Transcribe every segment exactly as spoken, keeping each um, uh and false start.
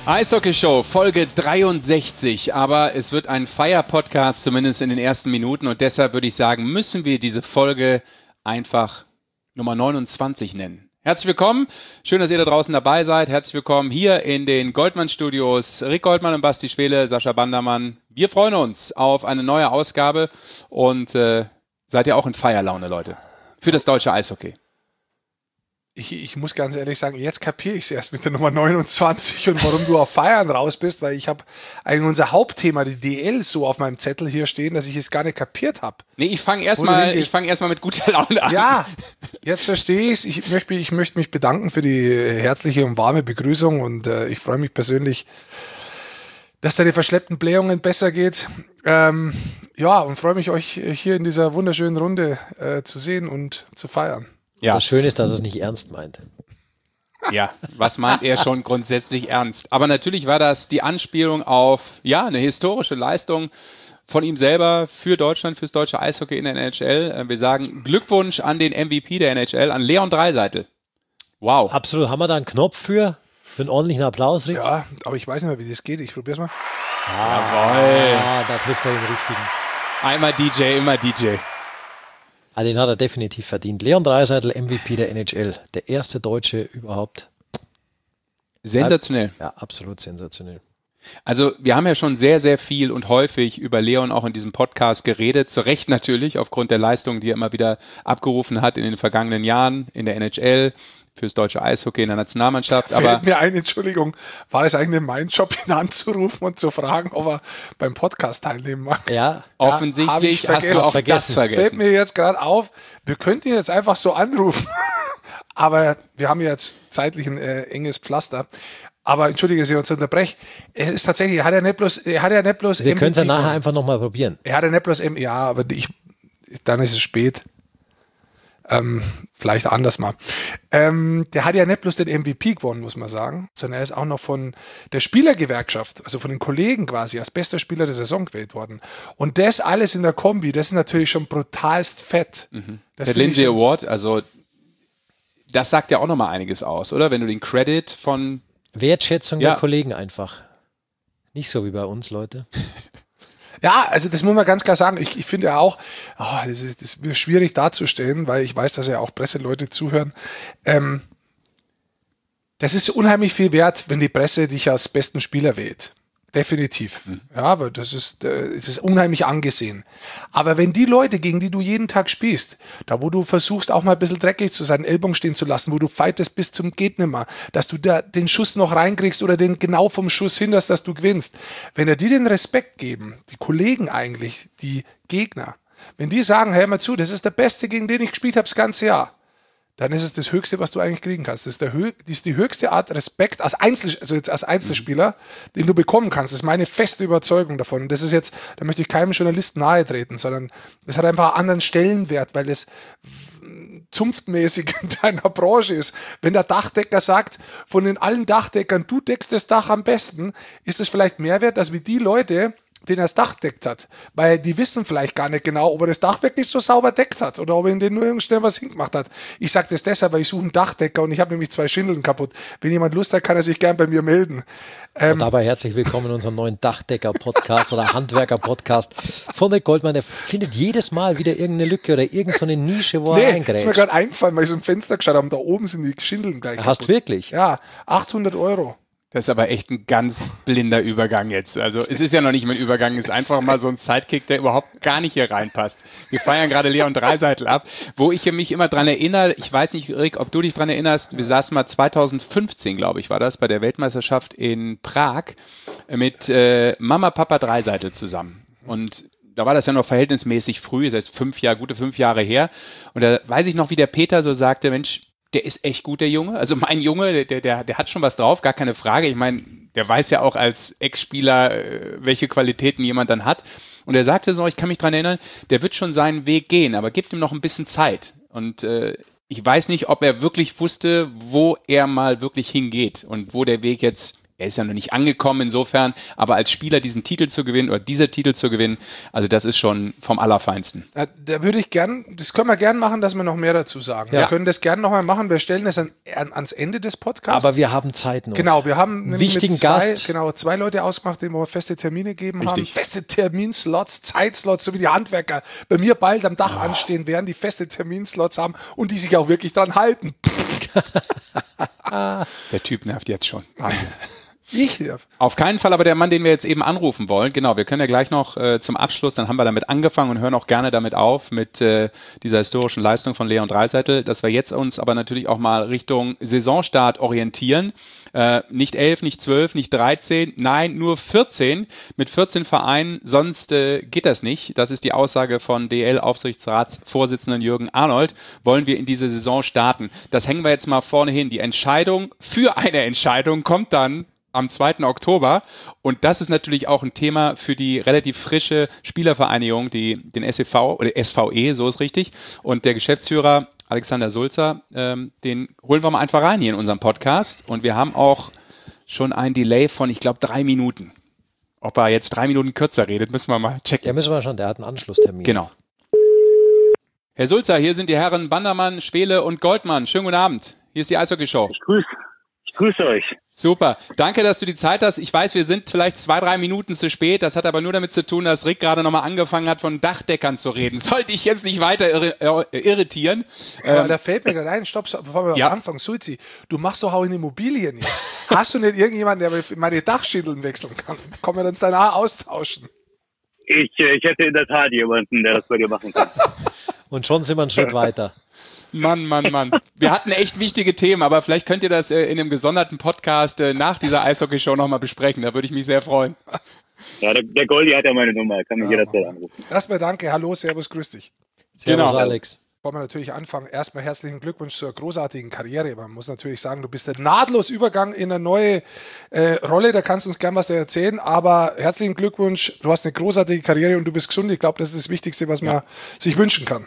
Eishockey-Show, Folge dreiundsechzig, aber es wird ein Feier-Podcast, zumindest in den ersten Minuten, und deshalb würde ich sagen, müssen wir diese Folge einfach Nummer neunundzwanzig nennen. Herzlich willkommen, schön, dass ihr da draußen dabei seid, herzlich willkommen hier in den Goldmann-Studios, Rick Goldmann und Basti Schwele, Sascha Bandermann. Wir freuen uns auf eine neue Ausgabe und äh, seid ihr auch in Feierlaune, Leute, für das deutsche Eishockey. Ich, ich muss ganz ehrlich sagen, jetzt kapiere ich es erst mit der Nummer neunundzwanzig und warum du auf Feiern raus bist, weil ich habe eigentlich unser Hauptthema, die D L, so auf meinem Zettel hier stehen, dass ich es gar nicht kapiert habe. Nee, ich fange erstmal fang erst mit guter Laune an. Ja, jetzt verstehe ich es. Ich möchte, ich möchte mich bedanken für die herzliche und warme Begrüßung und äh, ich freue mich persönlich, dass deine verschleppten Blähungen besser geht. Ähm, ja, und freue mich, euch hier in dieser wunderschönen Runde äh, zu sehen und zu feiern. Ja. Das Schöne ist, dass er es nicht ernst meint. Ja, was meint er schon grundsätzlich ernst? Aber natürlich war das die Anspielung auf ja eine historische Leistung von ihm selber für Deutschland, fürs deutsche Eishockey in der N H L. Wir sagen Glückwunsch an den M V P der N H L, an Leon Draisaitl. Wow. Absolut. Haben wir da einen Knopf für? Für einen ordentlichen Applaus, Rick? Ja, aber ich weiß nicht mehr, wie das geht. Ich probiere es mal. Ah, Jawohl. Ah, da trifft er den richtigen. Einmal D J, immer D J. Ah, den hat er definitiv verdient. Leon Draisaitl, M V P der N H L. Der erste Deutsche überhaupt. Sensationell. Ja, absolut sensationell. Also wir haben ja schon sehr, sehr viel und häufig über Leon auch in diesem Podcast geredet. Zu Recht natürlich, aufgrund der Leistungen, die er immer wieder abgerufen hat in den vergangenen Jahren in der N H L, fürs deutsche Eishockey in der Nationalmannschaft. Fällt aber mir ein, Entschuldigung, war es eigentlich mein Job, ihn anzurufen und zu fragen, ob er beim Podcast teilnehmen mag? Ja, offensichtlich ja, hast du auch vergessen. das vergessen. Fällt mir jetzt gerade auf, wir könnten ihn jetzt einfach so anrufen, aber wir haben jetzt zeitlich ein äh, enges Pflaster. Aber entschuldige, dass ich uns unterbreche. Es ist tatsächlich, er hat ja nicht bloß, er hat ja nicht bloß Wir können es ja nachher einfach nochmal probieren. Er hat ja nicht bloß M, ja, aber ich, dann ist es spät. Ähm, vielleicht anders mal. Ähm, der hat ja nicht bloß den M V P gewonnen, muss man sagen, sondern er ist auch noch von der Spielergewerkschaft, also von den Kollegen quasi, als bester Spieler der Saison gewählt worden. Und das alles in der Kombi, das ist natürlich schon brutalst fett. Mhm. Der Lindsay Award, also das sagt ja auch nochmal einiges aus, oder? Wenn du den Credit von Wertschätzung ja. der Kollegen einfach. Nicht so wie bei uns, Leute. Ja, also das muss man ganz klar sagen. Ich, ich finde ja auch, oh, das ist, das ist schwierig darzustellen, weil ich weiß, dass ja auch Presseleute zuhören. Ähm, das ist unheimlich viel wert, wenn die Presse dich als besten Spieler wählt. Definitiv. Mhm. Ja, aber das ist, äh, es ist unheimlich angesehen. Aber wenn die Leute, gegen die du jeden Tag spielst, da wo du versuchst auch mal ein bisschen dreckig zu sein, Ellbogen stehen zu lassen, wo du fightest bis zum geht nimmer, dass du da den Schuss noch reinkriegst oder den genau vom Schuss hinderst, dass du gewinnst. Wenn er dir den Respekt geben, die Kollegen eigentlich, die Gegner, wenn die sagen, hör mal zu, das ist der Beste, gegen den ich gespielt habe das ganze Jahr, dann ist es das Höchste, was du eigentlich kriegen kannst. Das ist, der Hö- das ist die höchste Art Respekt als, Einzel- also jetzt als Einzelspieler, den du bekommen kannst. Das ist meine feste Überzeugung davon. Und das ist jetzt, da möchte ich keinem Journalisten nahe treten, sondern das hat einfach einen anderen Stellenwert, weil es zunftmäßig in deiner Branche ist. Wenn der Dachdecker sagt, von den allen Dachdeckern, du deckst das Dach am besten, ist es vielleicht mehr wert, als wie die Leute, den er das Dach deckt hat. Weil die wissen vielleicht gar nicht genau, ob er das Dach wirklich so sauber deckt hat oder ob er in den nur schnell was hingemacht hat. Ich sage das deshalb, weil ich suche einen Dachdecker und ich habe nämlich zwei Schindeln kaputt. Wenn jemand Lust hat, kann er sich gern bei mir melden. Ähm, und dabei herzlich willkommen in unserem neuen Dachdecker-Podcast oder Handwerker-Podcast von Rick Goldmann. Der findet jedes Mal wieder irgendeine Lücke oder irgendeine so Nische, wo nee, er reingrätscht. ist mir gerade eingefallen, weil ich so ein Fenster geschaut habe und da oben sind die Schindeln gleich Hast kaputt. Wirklich? Ja, achthundert Euro. Das ist aber echt ein ganz blinder Übergang jetzt. Also es ist ja noch nicht mal ein Übergang, es ist einfach mal so ein Sidekick, der überhaupt gar nicht hier reinpasst. Wir feiern gerade Leon Draisaitl ab, wo ich mich immer dran erinnere, ich weiß nicht, Rick, ob du dich dran erinnerst, wir saßen mal zweitausendfünfzehn, glaube ich, war das, bei der Weltmeisterschaft in Prag mit äh, Mama, Papa Draisaitl zusammen. Und da war das ja noch verhältnismäßig früh, das heißt fünf Jahre, gute fünf Jahre her. Und da weiß ich noch, wie der Peter so sagte, Mensch, der ist echt gut, der Junge. Also mein Junge, der, der, der hat schon was drauf, gar keine Frage. Ich meine, der weiß ja auch als Ex-Spieler, welche Qualitäten jemand dann hat. Und er sagte so, ich kann mich daran erinnern, der wird schon seinen Weg gehen, aber gibt ihm noch ein bisschen Zeit. Und äh, ich weiß nicht, ob er wirklich wusste, wo er mal wirklich hingeht und wo der Weg jetzt er ist ja noch nicht angekommen insofern, aber als Spieler diesen Titel zu gewinnen oder dieser Titel zu gewinnen, also das ist schon vom Allerfeinsten. Da, da würde ich gern, das können wir gern machen, dass wir noch mehr dazu sagen. Ja. Wir können das gern nochmal machen, wir stellen das an, an, ans Ende des Podcasts. Aber wir haben Zeit noch. Genau, wir haben einen wichtigen zwei, Gast. Genau, zwei Leute ausgemacht, denen wir feste Termine gegeben Richtig. haben. Feste Terminslots, Zeitslots, so wie die Handwerker bei mir bald am Dach oh. anstehen werden, die feste Terminslots haben und die sich auch wirklich dran halten. Der Typ nervt jetzt schon. Wahnsinn. Ich nerv. Auf keinen Fall aber der Mann, den wir jetzt eben anrufen wollen. Genau, wir können ja gleich noch äh, zum Abschluss, dann haben wir damit angefangen und hören auch gerne damit auf, mit äh, dieser historischen Leistung von Leon Draisaitl, dass wir jetzt uns aber natürlich auch mal Richtung Saisonstart orientieren. Äh, nicht elf, nicht zwölf, nicht dreizehn, nein, nur vierzehn. Mit vierzehn Vereinen, sonst äh, geht das nicht. Das ist die Aussage von D L-Aufsichtsratsvorsitzenden Jürgen Arnold. Wollen wir in diese Saison starten? Das hängen wir jetzt mal vorne hin. Die Entscheidung für eine Entscheidung kommt dann am zweiten Oktober und das ist natürlich auch ein Thema für die relativ frische Spielervereinigung, die den S E V oder S V E, so ist richtig, und der Geschäftsführer Alexander Sulzer, ähm, den holen wir mal einfach rein hier in unserem Podcast und wir haben auch schon ein Delay von, ich glaube, drei Minuten. Ob er jetzt drei Minuten kürzer redet, müssen wir mal checken. Ja, müssen wir schon, der hat einen Anschlusstermin. Genau. Herr Sulzer, hier sind die Herren Bandermann, Schwele und Goldmann. Schönen guten Abend. Hier ist die Eishockey-Show. Ich grüße, ich grüße euch. Super. Danke, dass du die Zeit hast. Ich weiß, wir sind vielleicht zwei, drei Minuten zu spät. Das hat aber nur damit zu tun, dass Rick gerade nochmal angefangen hat, von Dachdeckern zu reden. Sollte ich jetzt nicht weiter irri- äh, irritieren. Aber Ähm, da fällt mir gerade ein, stopp, stopp, bevor wir ja. anfangen, Suzi, du machst doch auch in Immobilien jetzt. Hast du nicht irgendjemanden, der meine Dachschindeln wechseln kann? Können wir uns danach austauschen? Ich, äh, ich hätte in der Tat jemanden, der das bei dir machen kann. Und schon sind wir einen Schritt weiter. Mann, Mann, Mann. Wir hatten echt wichtige Themen, aber vielleicht könnt ihr das äh, in einem gesonderten Podcast äh, nach dieser Eishockey-Show nochmal besprechen. Da würde ich mich sehr freuen. Ja, der, der Goldi hat ja meine Nummer, kann mich Ja, jederzeit anrufen. Erstmal danke, hallo, servus, grüß dich. Servus, Genau. Alex. Wollen wir natürlich anfangen. Erstmal herzlichen Glückwunsch zur großartigen Karriere. Man muss natürlich sagen, du bist ein nahtlos Übergang in eine neue äh, Rolle. Da kannst du uns gern was da erzählen. Aber herzlichen Glückwunsch. Du hast eine großartige Karriere und du bist gesund. Ich glaube, das ist das Wichtigste, was man sich wünschen kann.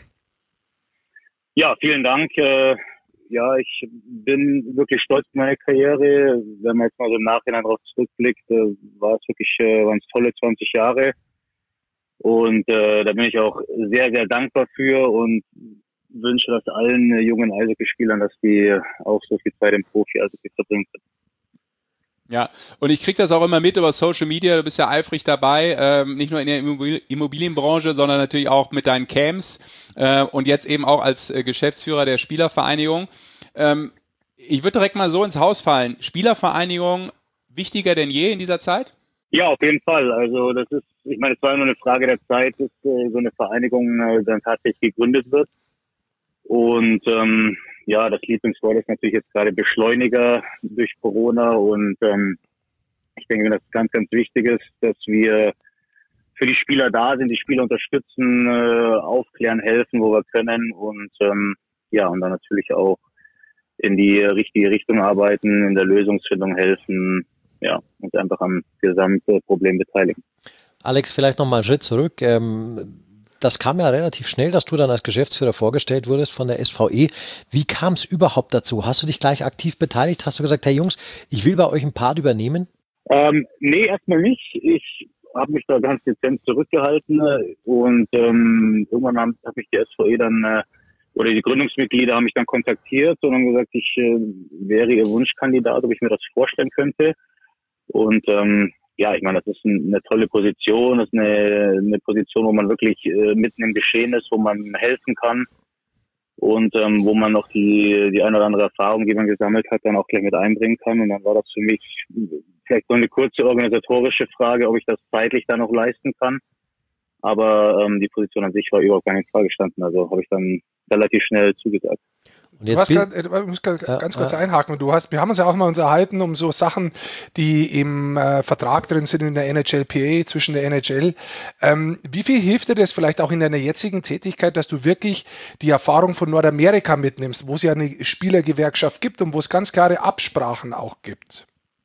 Ja, vielen Dank. Äh, ja, ich bin wirklich stolz auf meine Karriere. Wenn man jetzt mal so im Nachhinein darauf zurückblickt, äh, war es wirklich, äh, waren es tolle zwanzig Jahre. Und äh, da bin ich auch sehr, sehr dankbar für und wünsche das allen äh, jungen Eishockeyspielern, dass die auch so viel Zeit im Profi-Eishockey verbringen können. Ja, und ich kriege das auch immer mit über Social Media, du bist ja eifrig dabei, ähm, nicht nur in der Immobil- Immobilienbranche, sondern natürlich auch mit deinen Camps äh, und jetzt eben auch als äh, Geschäftsführer der Spielervereinigung. Ähm, ich würde direkt mal so ins Haus fallen. Spielervereinigung wichtiger denn je in dieser Zeit? Ja, auf jeden Fall. Also das ist, ich meine, es war nur eine Frage der Zeit, bis äh, so eine Vereinigung äh, dann tatsächlich gegründet wird. Und ähm, ja, das Lieblingswort ist natürlich jetzt gerade Beschleuniger durch Corona. Und ähm, ich denke, dass es ganz, ganz wichtig ist, dass wir für die Spieler da sind, die Spieler unterstützen, äh, aufklären, helfen, wo wir können. Und ähm, ja, und dann natürlich auch in die richtige Richtung arbeiten, in der Lösungsfindung helfen. Ja, und einfach am Gesamtproblem beteiligen. Alex, vielleicht nochmal einen Schritt zurück. Ähm, das kam ja relativ schnell, dass du dann als Geschäftsführer vorgestellt wurdest von der S V E. Wie kam es überhaupt dazu? Hast du dich gleich aktiv beteiligt? Hast du gesagt, hey Jungs, ich will bei euch einen Part übernehmen? Ähm, nee, erstmal nicht. Ich habe mich da ganz dezent zurückgehalten und ähm, irgendwann hat hab mich die S V E dann äh, oder die Gründungsmitglieder haben mich dann kontaktiert und haben gesagt, ich äh, wäre ihr Wunschkandidat, ob ich mir das vorstellen könnte. Und ähm, ja, ich meine, das ist ein, eine tolle Position, das ist eine, eine Position, wo man wirklich äh, mitten im Geschehen ist, wo man helfen kann und ähm, wo man noch die die eine oder andere Erfahrung, die man gesammelt hat, dann auch gleich mit einbringen kann. Und dann war das für mich vielleicht so eine kurze organisatorische Frage, ob ich das zeitlich dann noch leisten kann. Aber ähm, die Position an sich war überhaupt gar nicht in Frage gestanden. Also habe ich dann relativ schnell zugesagt. Und Du jetzt hast bin, grad, äh, ich muss grad Ja, ganz kurz ja. einhaken. Du hast, wir haben uns ja auch mal unterhalten um so Sachen, die im äh, Vertrag drin sind in der N H L P A zwischen der N H L. Ähm, wie viel hilft dir das vielleicht auch in deiner jetzigen Tätigkeit, dass du wirklich die Erfahrung von Nordamerika mitnimmst, wo es ja eine Spielergewerkschaft gibt und wo es ganz klare Absprachen auch gibt?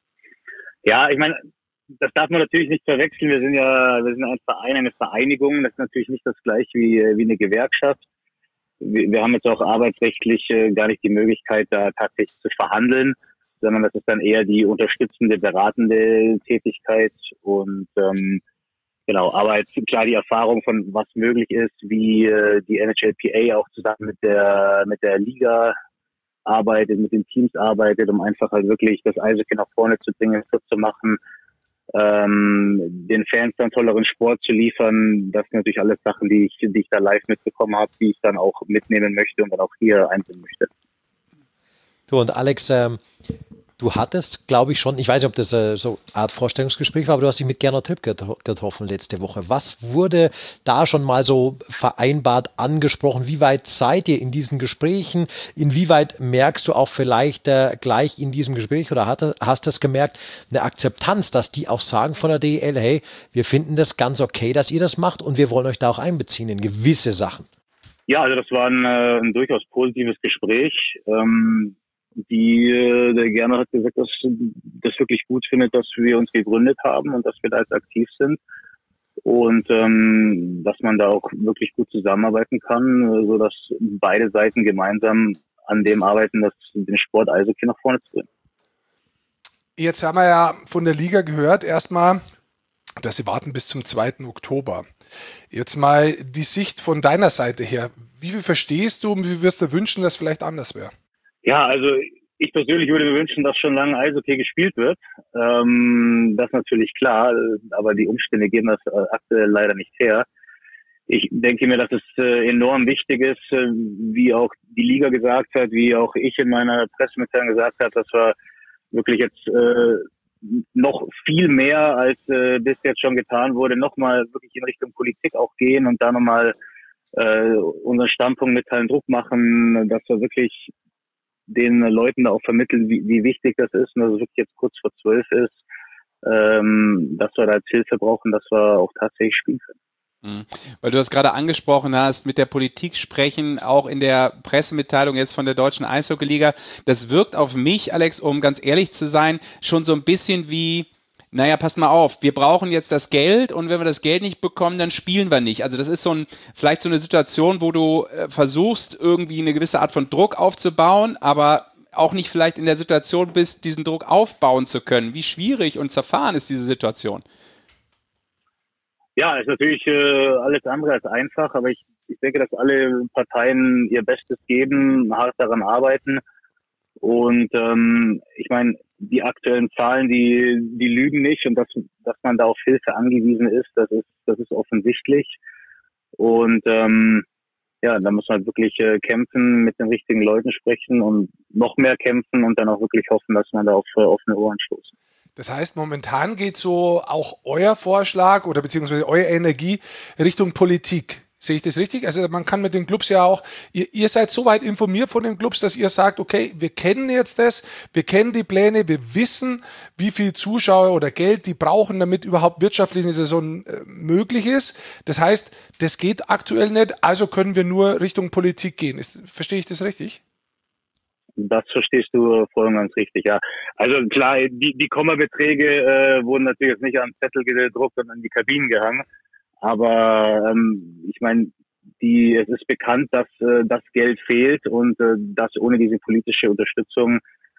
Ja, ich meine, das darf man natürlich nicht verwechseln. Wir sind ja, wir sind ein Verein, eine Vereinigung. Das ist natürlich nicht das gleiche wie, wie eine Gewerkschaft. Wir, wir haben jetzt auch arbeitsrechtlich äh, gar nicht die Möglichkeit, da tatsächlich zu verhandeln, sondern das ist dann eher die unterstützende, beratende Tätigkeit und ähm, genau, aber jetzt klar die Erfahrung von was möglich ist, wie äh, die N H L P A auch zusammen mit der mit der Liga arbeitet, mit den Teams arbeitet, um einfach halt wirklich das Eishockey nach vorne zu bringen, fit zu machen, ähm, den Fans dann tolleren Sport zu liefern. Das sind natürlich alles Sachen, die ich, die ich da live mitbekommen habe, die ich dann auch mitnehmen möchte und dann auch hier einbringen möchte. Du und Alex, ähm, du hattest, glaube ich schon, ich weiß nicht, ob das äh, so eine Art Vorstellungsgespräch war, aber du hast dich mit Gernot Tripp getro- getroffen letzte Woche. Was wurde da schon mal so vereinbart, angesprochen? Wie weit seid ihr in diesen Gesprächen? Inwieweit merkst du auch vielleicht äh, gleich in diesem Gespräch oder hat, hast du es gemerkt, eine Akzeptanz, dass die auch sagen von der D E L, hey, wir finden das ganz okay, dass ihr das macht und wir wollen euch da auch einbeziehen in gewisse Sachen? Ja, also das war ein, äh, ein durchaus positives Gespräch. Ähm, die, äh, der Gernot hat gesagt, dass das wirklich gut findet, dass wir uns gegründet haben und dass wir da jetzt aktiv sind und ähm, dass man da auch wirklich gut zusammenarbeiten kann, so dass beide Seiten gemeinsam an dem arbeiten, dass den Sport Eishockey nach vorne zu bringen. Jetzt haben wir ja von der Liga gehört, erstmal, dass sie warten bis zum zweiten Oktober. Jetzt mal die Sicht von deiner Seite her. Wie viel verstehst du und wie wirst du wünschen, dass es vielleicht anders wäre? Ja, also ich persönlich würde mir wünschen, dass schon lange Eishockey gespielt wird. Ähm, das ist natürlich klar, aber die Umstände geben das äh, aktuell leider nicht her. Ich denke mir, dass es äh, enorm wichtig ist, äh, wie auch die Liga gesagt hat, wie auch ich in meiner Pressemitteilung gesagt habe, dass wir wirklich jetzt äh, noch viel mehr, als äh, bis jetzt schon getan wurde, nochmal wirklich in Richtung Politik auch gehen und da nochmal äh, unseren Standpunkt mitteilen, Druck machen, dass wir wirklich den Leuten da auch vermitteln, wie, wie wichtig das ist und dass es wirklich jetzt kurz vor zwölf ist, ähm, dass wir da jetzt Hilfe brauchen, dass wir auch tatsächlich spielen können. Mhm. Weil du das gerade angesprochen hast, mit der Politik sprechen, auch in der Pressemitteilung jetzt von der Deutschen Eishockeyliga, das wirkt auf mich, Alex, um ganz ehrlich zu sein, schon so ein bisschen wie, naja, passt mal auf, wir brauchen jetzt das Geld und wenn wir das Geld nicht bekommen, dann spielen wir nicht. Also das ist so ein, vielleicht so eine Situation, wo du äh, versuchst, irgendwie eine gewisse Art von Druck aufzubauen, aber auch nicht vielleicht in der Situation bist, diesen Druck aufbauen zu können. Wie schwierig und zerfahren ist diese Situation? Ja, ist natürlich äh, alles andere als einfach, aber ich, ich denke, dass alle Parteien ihr Bestes geben, hart daran arbeiten. Und ähm, ich meine, die aktuellen Zahlen, die die lügen nicht und dass dass man da auf Hilfe angewiesen ist, das ist das ist offensichtlich. Und ähm, ja, da muss man halt wirklich äh, kämpfen, mit den richtigen Leuten sprechen und noch mehr kämpfen und dann auch wirklich hoffen, dass man da auf äh, offene Ohren stoßen. Das heißt, momentan geht so auch euer Vorschlag oder beziehungsweise eure Energie Richtung Politik. Sehe ich das richtig? Also man kann mit den Clubs ja auch, ihr, ihr seid so weit informiert von den Clubs, dass ihr sagt, okay, wir kennen jetzt das, wir kennen die Pläne, wir wissen, wie viel Zuschauer oder Geld die brauchen, damit überhaupt wirtschaftlich eine Saison äh, möglich ist. Das heißt, das geht aktuell nicht, also können wir nur Richtung Politik gehen. Ist, verstehe ich das richtig? Das verstehst du voll und ganz richtig, ja. Also klar, die, die Kommabeträge äh, wurden natürlich jetzt nicht an Zettel gedruckt und in die Kabinen gehangen. Aber ähm, ich meine, die es ist bekannt, dass äh, das Geld fehlt und äh, dass ohne diese politische Unterstützung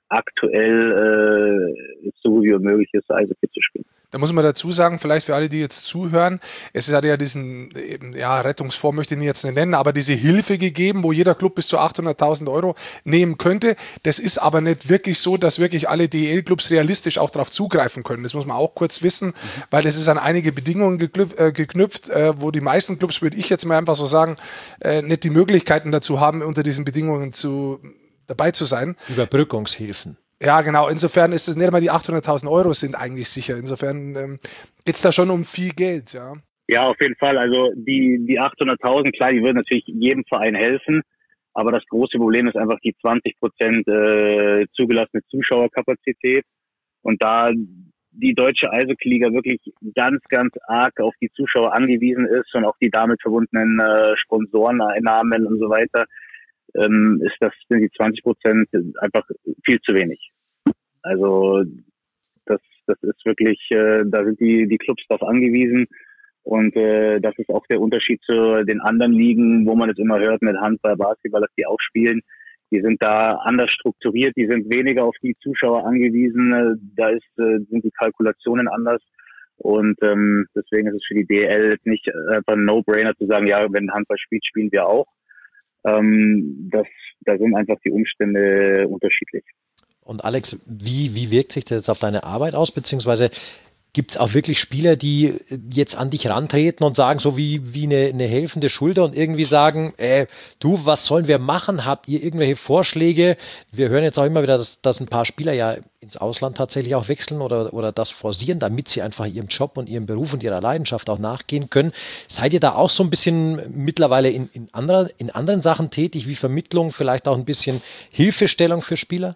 aktuell äh, so gut wie unmöglich ist, Eishockey zu spielen. Da muss man dazu sagen, vielleicht für alle, die jetzt zuhören, es hat ja diesen, eben, ja, Rettungsfonds möchte ich ihn jetzt nicht nennen, aber diese Hilfe gegeben, wo jeder Club bis zu achthunderttausend Euro nehmen könnte. Das ist aber nicht wirklich so, dass wirklich alle D E L-Clubs realistisch auch darauf zugreifen können. Das muss man auch kurz wissen, mhm. weil das ist an einige Bedingungen geknüpft, äh, geknüpft äh, wo die meisten Clubs, würde ich jetzt mal einfach so sagen, äh, nicht die Möglichkeiten dazu haben, unter diesen Bedingungen zu, dabei zu sein. Überbrückungshilfen. Ja, genau. Insofern ist es nicht einmal die achthunderttausend Euro sind eigentlich sicher. Insofern ähm, geht es da schon um viel Geld, ja. Ja, auf jeden Fall. Also die, die achthunderttausend, klar, die würden natürlich jedem Verein helfen. Aber das große Problem ist einfach die zwanzig Prozent äh, zugelassene Zuschauerkapazität. Und da die deutsche Eishockey-Liga wirklich ganz, ganz arg auf die Zuschauer angewiesen ist und auch die damit verbundenen äh, Sponsoreneinnahmen und so weiter, ähm, ist das, sind die zwanzig Prozent einfach viel zu wenig. Also das, das ist wirklich, äh, da sind die, die Clubs drauf angewiesen und äh, das ist auch der Unterschied zu den anderen Ligen, wo man es immer hört mit Handball, Basketball, dass die auch spielen. Die sind da anders strukturiert, die sind weniger auf die Zuschauer angewiesen, da ist, sind die Kalkulationen anders. Und ähm, deswegen ist es für die D E L nicht einfach ein No-Brainer zu sagen, ja, wenn Handball spielt, spielen wir auch. Ähm, das, da sind einfach die Umstände unterschiedlich. Und Alex, wie, wie wirkt sich das jetzt auf deine Arbeit aus, beziehungsweise gibt es auch wirklich Spieler, die jetzt an dich rantreten und sagen, so wie, wie eine, eine helfende Schulter und irgendwie sagen, äh, du, was sollen wir machen? Habt ihr irgendwelche Vorschläge? Wir hören jetzt auch immer wieder, dass, dass ein paar Spieler ja ins Ausland tatsächlich auch wechseln oder, oder das forcieren, damit sie einfach ihrem Job und ihrem Beruf und ihrer Leidenschaft auch nachgehen können. Seid ihr da auch so ein bisschen mittlerweile in, in, anderer, in anderen Sachen tätig, wie Vermittlung, vielleicht auch ein bisschen Hilfestellung für Spieler?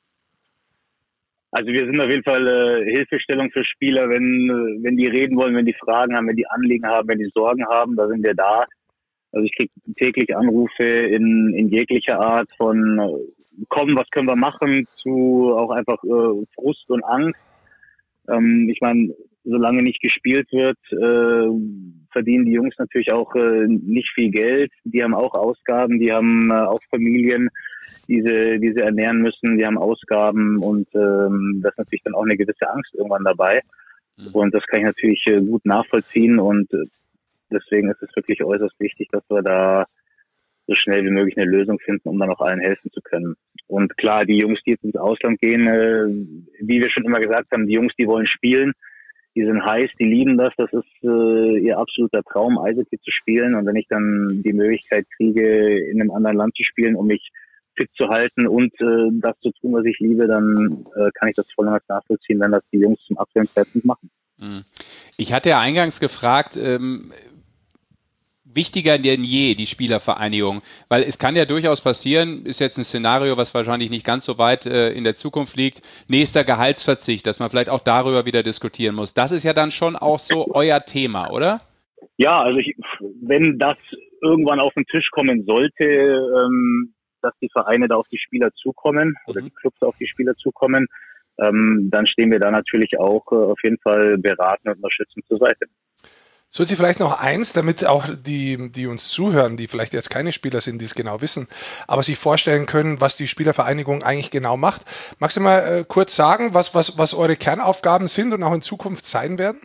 Also wir sind auf jeden Fall äh, Hilfestellung für Spieler, wenn wenn die reden wollen, wenn die Fragen haben, wenn die Anliegen haben, wenn die Sorgen haben, da sind wir da. Also ich kriege täglich Anrufe in in jeglicher Art von äh, komm, was können wir machen, zu auch einfach äh, Frust und Angst. Ähm, ich meine, solange nicht gespielt wird, äh, verdienen die Jungs natürlich auch äh, nicht viel Geld. Die haben auch Ausgaben, die haben äh, auch Familien, die sie, die sie ernähren müssen, die haben Ausgaben und ähm, das ist natürlich dann auch eine gewisse Angst irgendwann dabei. Mhm. Und das kann ich natürlich äh, gut nachvollziehen und äh, deswegen ist es wirklich äußerst wichtig, dass wir da so schnell wie möglich eine Lösung finden, um dann auch allen helfen zu können. Und klar, die Jungs, die jetzt ins Ausland gehen, äh, wie wir schon immer gesagt haben, die Jungs, die wollen spielen, die sind heiß, die lieben das, das ist äh, ihr absoluter Traum, Eishockey zu spielen. Und wenn ich dann die Möglichkeit kriege, in einem anderen Land zu spielen, um mich fit zu halten und äh, das zu tun, was ich liebe, dann äh, kann ich das voll und ganz nachvollziehen, wenn das die Jungs zum aktuellen Zeitpunkt machen. Ich hatte ja eingangs gefragt, ähm, wichtiger denn je, die Spielervereinigung, weil es kann ja durchaus passieren, ist jetzt ein Szenario, was wahrscheinlich nicht ganz so weit äh, in der Zukunft liegt, nächster Gehaltsverzicht, dass man vielleicht auch darüber wieder diskutieren muss. Das ist ja dann schon auch so euer Thema, oder? Ja, also ich, wenn das irgendwann auf den Tisch kommen sollte, ähm, dass die Vereine da auf die Spieler zukommen oder die Clubs auf die Spieler zukommen, ähm, dann stehen wir da natürlich auch äh, auf jeden Fall beratend und unterstützend zur Seite. So, Sie vielleicht noch eins, damit auch die, die uns zuhören, die vielleicht jetzt keine Spieler sind, die es genau wissen, aber sich vorstellen können, was die Spielervereinigung eigentlich genau macht. Magst du mal äh, kurz sagen, was, was, was eure Kernaufgaben sind und auch in Zukunft sein werden?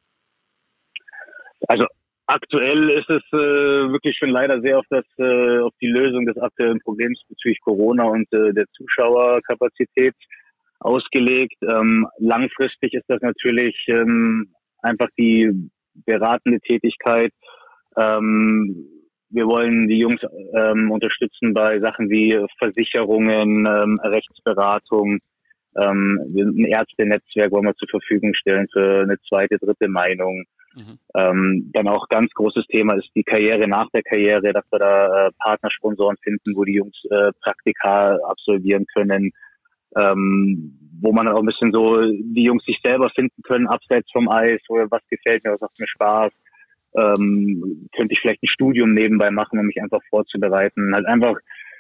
Also aktuell ist es äh, wirklich schon leider sehr auf, das, äh, auf die Lösung des aktuellen Problems bezüglich Corona und äh, der Zuschauerkapazität ausgelegt. Ähm, langfristig ist das natürlich ähm, einfach die beratende Tätigkeit. Ähm, wir wollen die Jungs ähm, unterstützen bei Sachen wie Versicherungen, ähm, Rechtsberatung. Ähm, ein Ärztenetzwerk wollen wir zur Verfügung stellen für eine zweite, dritte Meinung. Mhm. Ähm, dann auch ganz großes Thema ist die Karriere nach der Karriere, dass wir da äh, Partnersponsoren finden, wo die Jungs äh, Praktika absolvieren können, ähm, wo man dann auch ein bisschen so die Jungs sich selber finden können, abseits vom Eis, oder was gefällt mir, was macht mir Spaß, ähm, könnte ich vielleicht ein Studium nebenbei machen, um mich einfach vorzubereiten. Halt einfach,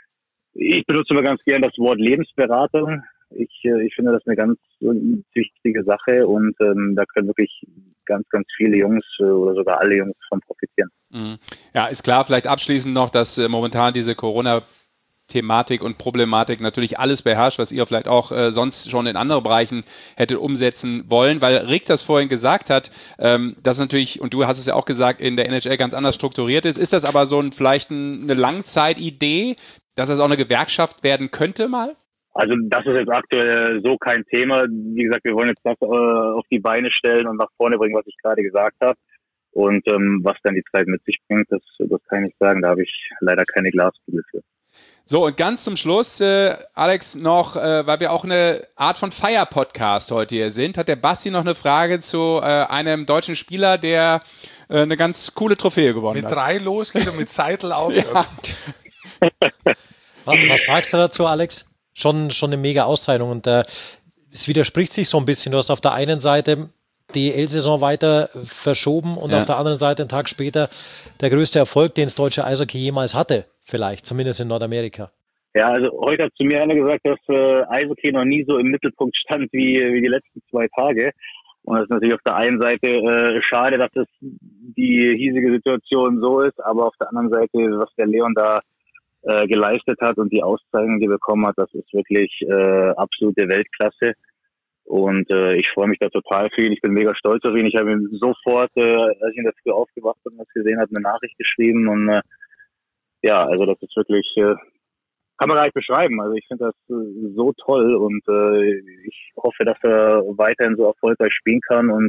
ich benutze immer ganz gern das Wort Lebensberatung. Ich, ich finde das eine ganz wichtige Sache und ähm, da können wirklich ganz, ganz viele Jungs äh, oder sogar alle Jungs von profitieren. Ja, ist klar, vielleicht abschließend noch, dass äh, momentan diese Corona- Thematik und Problematik natürlich alles beherrscht, was ihr vielleicht auch äh, sonst schon in anderen Bereichen hättet umsetzen wollen, weil Rick das vorhin gesagt hat, ähm, dass natürlich, und du hast es ja auch gesagt, in der N H L ganz anders strukturiert ist. Ist das aber so ein, vielleicht ein, eine Langzeitidee, dass es auch eine Gewerkschaft werden könnte mal? Also das ist jetzt aktuell so kein Thema. Wie gesagt, wir wollen jetzt das äh, auf die Beine stellen und nach vorne bringen, was ich gerade gesagt habe. Und ähm, was dann die Zeit mit sich bringt, das, das kann ich nicht sagen. Da habe ich leider keine Glaskugel für. So, und ganz zum Schluss, äh, Alex, noch, äh, weil wir auch eine Art von Feier-Podcast heute hier sind, hat der Basti noch eine Frage zu äh, einem deutschen Spieler, der äh, eine ganz coole Trophäe gewonnen mit hat. Mit drei losgeht und mit Seidel aufhört. Ja. was, was sagst du dazu, Alex? Schon, schon eine mega Auszeichnung und äh, es widerspricht sich so ein bisschen. Du hast auf der einen Seite die E L-Saison weiter verschoben und ja. auf der anderen Seite einen Tag später der größte Erfolg, den das deutsche Eishockey jemals hatte, vielleicht, zumindest in Nordamerika. Ja, also heute hat zu mir einer gesagt, dass äh, Eishockey noch nie so im Mittelpunkt stand wie, wie die letzten zwei Tage. Und das ist natürlich auf der einen Seite äh, schade, dass das die hiesige Situation so ist, aber auf der anderen Seite, was der Leon da äh, geleistet hat und die Auszeichnung, die er bekommen hat, das ist wirklich äh, absolute Weltklasse. Und äh, ich freue mich da total für ihn. Ich bin mega stolz auf ihn. Ich habe ihm sofort, äh, als ich in der Früh aufgewacht bin und das gesehen habe, eine Nachricht geschrieben. Und äh, ja, also das ist wirklich, äh, kann man gar nicht beschreiben. Also ich finde das äh, so toll und äh, ich hoffe, dass er weiterhin so erfolgreich spielen kann und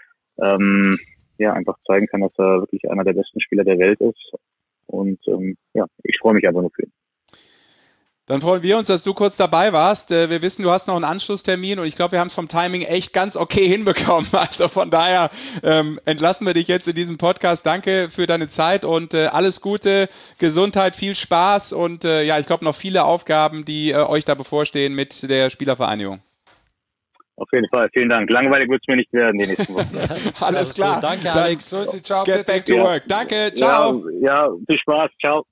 ähm, ja, einfach zeigen kann, dass er wirklich einer der besten Spieler der Welt ist. Und ähm, ja, ich freue mich einfach nur für ihn. Dann freuen wir uns, dass du kurz dabei warst. Wir wissen, du hast noch einen Anschlusstermin und ich glaube, wir haben es vom Timing echt ganz okay hinbekommen. Also von daher ähm, entlassen wir dich jetzt in diesem Podcast. Danke für deine Zeit und äh, alles Gute, Gesundheit, viel Spaß und äh, ja, ich glaube noch viele Aufgaben, die äh, euch da bevorstehen mit der Spielervereinigung. Auf jeden Fall, vielen Dank. Langweilig wird es mir nicht werden die nächsten Wochen. Alles klar. Danke, Alex. So, ciao, Get back to work. Danke, ciao. Ja, ja, viel Spaß, ciao.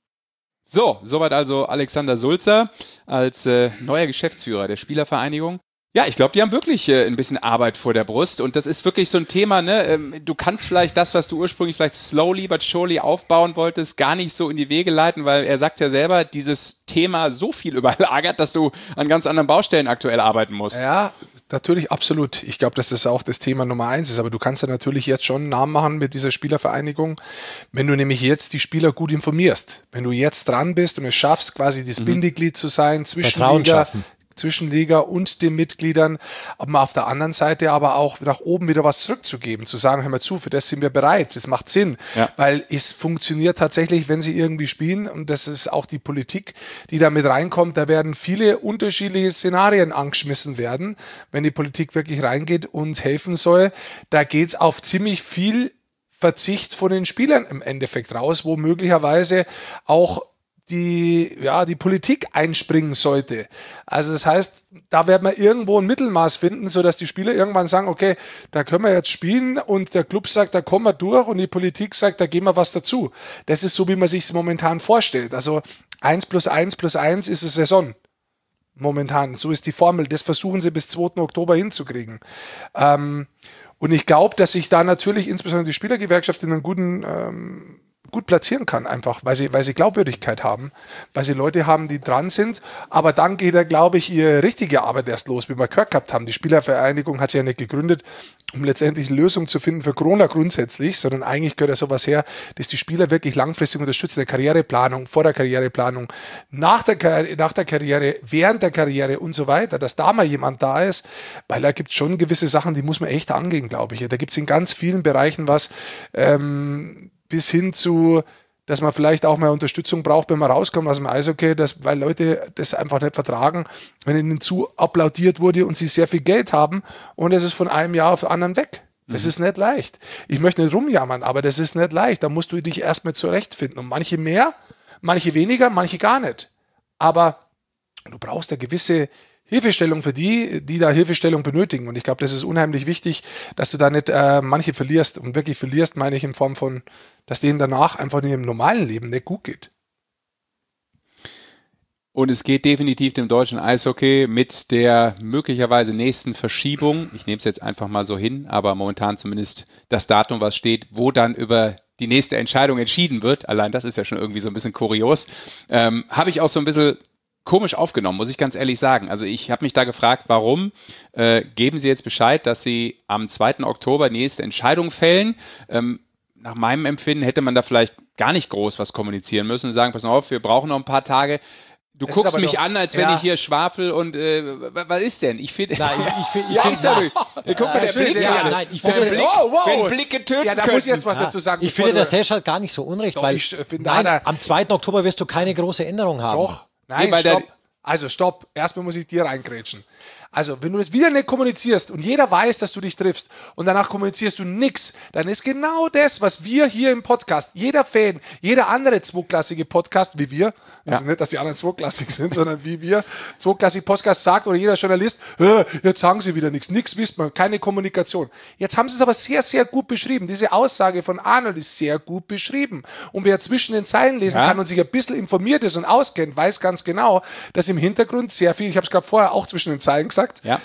So, soweit also Alexander Sulzer als äh, neuer Geschäftsführer der Spielervereinigung. Ja, ich glaube, die haben wirklich äh, ein bisschen Arbeit vor der Brust und das ist wirklich so ein Thema, ne? Ähm, du kannst vielleicht das, was du ursprünglich vielleicht slowly but surely aufbauen wolltest, gar nicht so in die Wege leiten, weil er sagt ja selber, dieses Thema so viel überlagert, dass du an ganz anderen Baustellen aktuell arbeiten musst. Ja, natürlich, absolut. Ich glaube, dass das auch das Thema Nummer eins ist, aber du kannst ja natürlich jetzt schon einen Namen machen mit dieser Spielervereinigung, wenn du nämlich jetzt die Spieler gut informierst. Wenn du jetzt dran bist und es schaffst, quasi das mhm. Bindeglied zu sein, Zwischenliga, Zwischenliga und den Mitgliedern, aber auf der anderen Seite aber auch nach oben wieder was zurückzugeben, zu sagen, hör mal zu, für das sind wir bereit, das macht Sinn, ja. Weil es funktioniert tatsächlich, wenn sie irgendwie spielen und das ist auch die Politik, die da mit reinkommt, da werden viele unterschiedliche Szenarien angeschmissen werden, wenn die Politik wirklich reingeht und helfen soll, da geht es auf ziemlich viel Verzicht von den Spielern im Endeffekt raus, wo möglicherweise auch die, ja, die Politik einspringen sollte. Also das heißt, da werden wir irgendwo ein Mittelmaß finden, sodass die Spieler irgendwann sagen, okay, da können wir jetzt spielen und der Club sagt, da kommen wir durch und die Politik sagt, da geben wir was dazu. Das ist so, wie man sich es momentan vorstellt. Also eins plus eins plus eins ist eine Saison. Momentan. So ist die Formel. Das versuchen sie bis zweiten Oktober hinzukriegen. Ähm, und ich glaube, dass sich da natürlich insbesondere die Spielergewerkschaft in einen guten ähm, gut platzieren kann, einfach, weil sie, weil sie Glaubwürdigkeit haben, weil sie Leute haben, die dran sind, aber dann geht da, glaube ich, ihre richtige Arbeit erst los, wie wir gehört gehabt haben. Die Spielervereinigung hat sich ja nicht gegründet, um letztendlich eine Lösung zu finden für Corona grundsätzlich, sondern eigentlich gehört ja sowas her, dass die Spieler wirklich langfristig unterstützen, eine Karriereplanung, vor der Karriereplanung, nach der, Karri- nach der Karriere, während der Karriere und so weiter, dass da mal jemand da ist, weil da gibt es schon gewisse Sachen, die muss man echt angehen, glaube ich. Da gibt es in ganz vielen Bereichen was, ähm, bis hin zu, dass man vielleicht auch mal Unterstützung braucht, wenn man rauskommt aus dem Eishockey, dass, weil Leute das einfach nicht vertragen, wenn ihnen zu applaudiert wurde und sie sehr viel Geld haben und es ist von einem Jahr auf den anderen weg. Das mhm. ist nicht leicht. Ich möchte nicht rumjammern, aber das ist nicht leicht. Da musst du dich erstmal zurechtfinden. Und manche mehr, manche weniger, manche gar nicht. Aber du brauchst eine gewisse Hilfestellung für die, die da Hilfestellung benötigen. Und ich glaube, das ist unheimlich wichtig, dass du da nicht äh, manche verlierst. Und wirklich verlierst, meine ich in Form von, dass denen danach einfach in ihrem normalen Leben nicht gut geht. Und es geht definitiv dem deutschen Eishockey mit der möglicherweise nächsten Verschiebung, ich nehme es jetzt einfach mal so hin, aber momentan zumindest das Datum, was steht, wo dann über die nächste Entscheidung entschieden wird, allein das ist ja schon irgendwie so ein bisschen kurios, ähm, habe ich auch so ein bisschen komisch aufgenommen, muss ich ganz ehrlich sagen. Also ich habe mich da gefragt, warum äh, geben Sie jetzt Bescheid, dass Sie am zweiten Oktober die nächste Entscheidung fällen? Ähm, nach meinem Empfinden hätte man da vielleicht gar nicht groß was kommunizieren müssen und sagen, pass auf, wir brauchen noch ein paar Tage. Du das guckst mich doch, an, als wenn ja. ich hier schwafel und äh, was ist denn? Ich finde, Nein, ich, ich, find, ich ja, find, ist ja, ja, guck mal, der Blick ja, gerade. nein, ich wenn, finde, Blick, wow, wow. wenn Blicke töten Ja, da könnten. muss ich jetzt was ja, dazu sagen. Ich finde, der Sesh hat gar nicht so unrecht, Doch, weil ich finde, nein, Anna, am zweiten Oktober wirst du keine große Änderung haben. Doch, nein, Nee, stopp. Also stopp, erstmal muss ich dir reingrätschen. Also, wenn du das wieder nicht kommunizierst und jeder weiß, dass du dich triffst und danach kommunizierst du nichts, dann ist genau das, was wir hier im Podcast, jeder Fan, jeder andere zweiklassige Podcast wie wir, also ja. nicht, dass die anderen zweiklassig sind, sondern wie wir, zweiklassig Podcast sagt oder jeder Journalist, jetzt sagen sie wieder nichts, nichts wisst man, keine Kommunikation. Jetzt haben sie es aber sehr, sehr gut beschrieben. Diese Aussage von Arnold ist sehr gut beschrieben. Und wer zwischen den Zeilen lesen ja. kann und sich ein bisschen informiert ist und auskennt, weiß ganz genau, dass im Hintergrund sehr viel, ich habe es gerade vorher auch zwischen den Zeilen gesagt, Ja.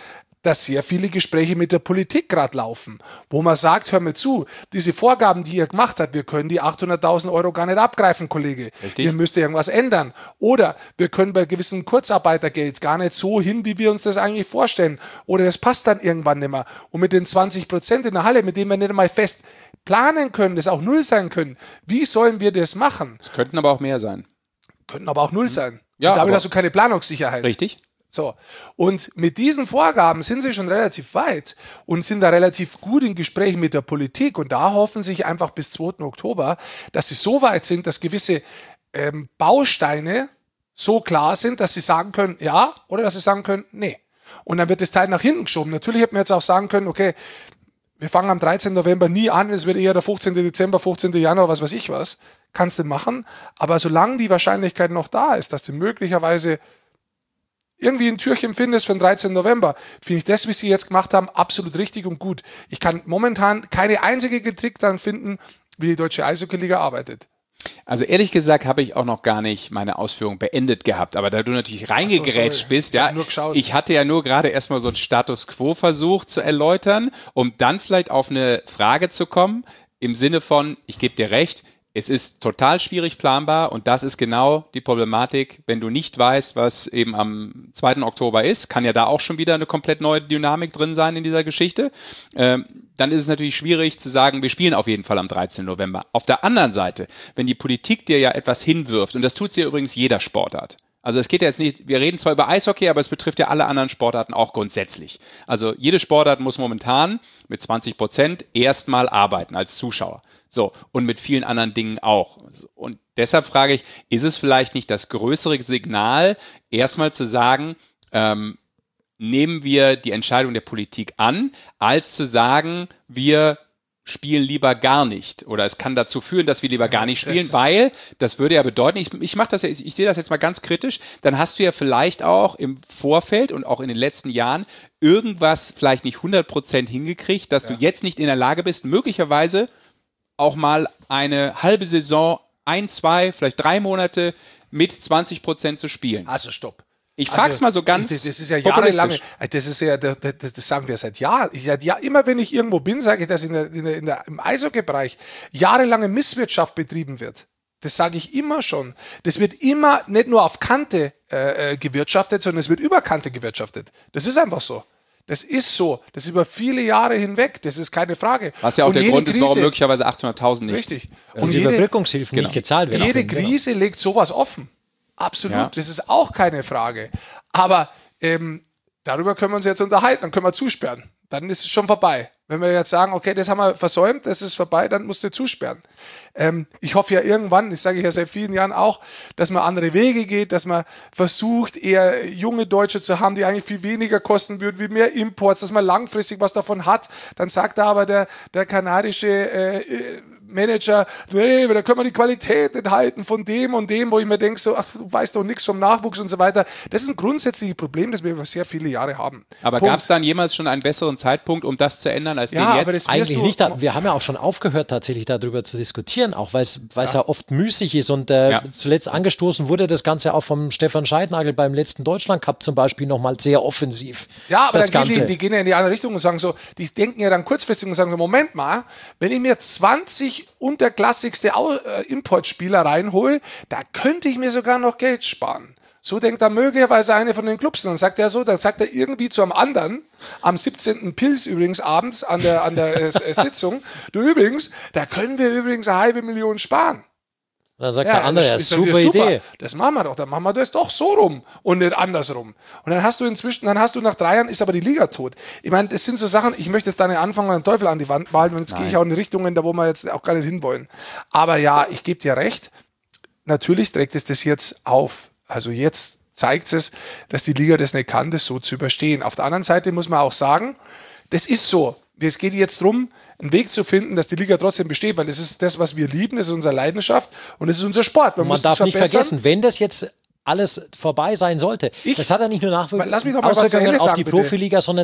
dass sehr viele Gespräche mit der Politik gerade laufen, wo man sagt, hör mir zu, diese Vorgaben, die ihr gemacht habt, wir können die achthunderttausend Euro gar nicht abgreifen, Kollege. Richtig. Ihr müsst irgendwas ändern. Oder wir können bei gewissen Kurzarbeitergeld gar nicht so hin, wie wir uns das eigentlich vorstellen. Oder das passt dann irgendwann nicht mehr. Und mit den zwanzig Prozent in der Halle, mit denen wir nicht einmal fest planen können, das auch null sein können, wie sollen wir das machen? Es könnten aber auch mehr sein. Könnten aber auch null sein. Ja, und damit aber- hast du keine Planungssicherheit. Richtig? So, und mit diesen Vorgaben sind sie schon relativ weit und sind da relativ gut in Gesprächen mit der Politik und da hoffen sich einfach bis zweiten Oktober, dass sie so weit sind, dass gewisse ähm, Bausteine so klar sind, dass sie sagen können, ja, oder dass sie sagen können, nee. Und dann wird das Teil nach hinten geschoben. Natürlich hätte man jetzt auch sagen können, okay, wir fangen am dreizehnten November nie an, es wird eher der fünfzehnten Dezember, fünfzehnten Januar, was weiß ich was, kannst du machen, aber solange die Wahrscheinlichkeit noch da ist, dass du möglicherweise irgendwie ein Türchen findest für den dreizehnten November, finde ich das, wie sie jetzt gemacht haben, absolut richtig und gut. Ich kann momentan keine einzige Kritik daran finden, wie die Deutsche Eishockey-Liga arbeitet. Also ehrlich gesagt habe ich auch noch gar nicht meine Ausführung beendet gehabt, aber da du natürlich reingegrätscht sorry. bist, Ich hab ja, nur geschaut. ich hatte ja nur gerade erstmal so einen Status Quo versucht zu erläutern, um dann vielleicht auf eine Frage zu kommen, im Sinne von, ich gebe dir recht, es ist total schwierig planbar und das ist genau die Problematik, wenn du nicht weißt, was eben am zweiten Oktober ist, kann ja da auch schon wieder eine komplett neue Dynamik drin sein in dieser Geschichte, ähm, dann ist es natürlich schwierig zu sagen, wir spielen auf jeden Fall am dreizehnten November. Auf der anderen Seite, wenn die Politik dir ja etwas hinwirft, und das tut sie ja übrigens jeder Sportart, also es geht ja jetzt nicht, wir reden zwar über Eishockey, aber es betrifft ja alle anderen Sportarten auch grundsätzlich. Also jede Sportart muss momentan mit zwanzig Prozent erstmal arbeiten als Zuschauer. So, und mit vielen anderen Dingen auch. Und deshalb frage ich, ist es vielleicht nicht das größere Signal, erstmal zu sagen, ähm, nehmen wir die Entscheidung der Politik an, als zu sagen, wir spielen lieber gar nicht oder es kann dazu führen, dass wir lieber gar nicht spielen, weil das würde ja bedeuten, ich, ich mache das ja, ich, ich sehe das jetzt mal ganz kritisch, dann hast du ja vielleicht auch im Vorfeld und auch in den letzten Jahren irgendwas vielleicht nicht hundert Prozent hingekriegt, dass ja. du jetzt nicht in der Lage bist, möglicherweise auch mal eine halbe Saison, ein, zwei, vielleicht drei Monate mit zwanzig Prozent zu spielen. Also stopp. Ich frage es also, mal so ganz das, das ist ja jahrelang, das ist ja, das, das sagen wir seit Jahren. Ich, ja, immer wenn ich irgendwo bin, sage ich, dass in der, in der, in der, im Eishockey-Bereich jahrelange Misswirtschaft betrieben wird. Das sage ich immer schon. Das wird immer nicht nur auf Kante äh, gewirtschaftet, sondern es wird über Kante gewirtschaftet. Das ist einfach so. Das ist so. Das ist über viele Jahre hinweg. Das ist keine Frage. Was ja auch und der Grund Krise, ist, warum möglicherweise achthunderttausend nicht. Richtig. Und Und die jede, Überbrückungshilfen genau. nicht gezahlt werden. jede können, Krise genau. legt sowas offen. Absolut. Ja. Das ist auch keine Frage. Aber ähm, darüber können wir uns jetzt unterhalten. Dann können wir zusperren. Dann ist es schon vorbei. Wenn wir jetzt sagen, okay, das haben wir versäumt, das ist vorbei, dann musst du zusperren. Ähm, ich hoffe ja irgendwann, das sage ich ja seit vielen Jahren auch, dass man andere Wege geht, dass man versucht, eher junge Deutsche zu haben, die eigentlich viel weniger kosten würden, wie mehr Imports, dass man langfristig was davon hat. Dann sagt da aber der, der kanadische äh, Manager, nee, da können wir die Qualität nicht halten von dem und dem, wo ich mir denke, so, ach, du weißt doch nichts vom Nachwuchs und so weiter. Das ist ein grundsätzliches Problem, das wir über sehr viele Jahre haben. Aber gab es dann jemals schon einen besseren Zeitpunkt, um das zu ändern, als Ja, den aber jetzt? das wirst Eigentlich du- nicht. Da- Wir haben ja auch schon aufgehört, tatsächlich darüber zu diskutieren, auch weil es ja. oft müßig ist. Und äh, Ja. zuletzt angestoßen wurde das Ganze auch vom Stefan Scheidnagel beim letzten Deutschland Cup zum Beispiel nochmal sehr offensiv. Ja, aber das dann gehen Ganze. die, die gehen ja in die andere Richtung und sagen so, die denken ja dann kurzfristig und sagen so, Moment mal, wenn ich mir zwanzig unterklassigste Au- äh, Importspieler reinhole, da könnte ich mir sogar noch Geld sparen. So denkt dann möglicherweise eine von den Clubs. Und dann sagt er so, dann sagt er irgendwie zu einem anderen, am siebzehnten Pils übrigens abends an der, an der äh, äh, Sitzung, du übrigens, da können wir übrigens eine halbe Million sparen. Und dann sagt der andere, ja, das ist doch super wieder super. Idee. Das machen wir doch, dann machen wir das doch so rum und nicht andersrum. Und dann hast du inzwischen, dann hast du nach drei Jahren, ist aber die Liga tot. Ich meine, das sind so Sachen, ich möchte jetzt da nicht anfangen und den Teufel an die Wand malen, und jetzt gehe ich auch in Richtungen, da wo wir jetzt auch gar nicht hinwollen. Aber ja, ich gebe dir recht, natürlich trägt es das jetzt auf. Also jetzt zeigt es, dass die Liga das nicht kann, das so zu überstehen. Auf der anderen Seite muss man auch sagen, das ist so. Es geht jetzt darum, einen Weg zu finden, dass die Liga trotzdem besteht, weil das ist das, was wir lieben, das ist unsere Leidenschaft und das ist unser Sport. Man muss darf es nicht verbessern. vergessen, wenn das jetzt alles vorbei sein sollte, Ich- das hat ja nicht nur Lass mich doch mal was zu Auswirkungen Ende auf sagen, die bitte. Profiliga, sondern das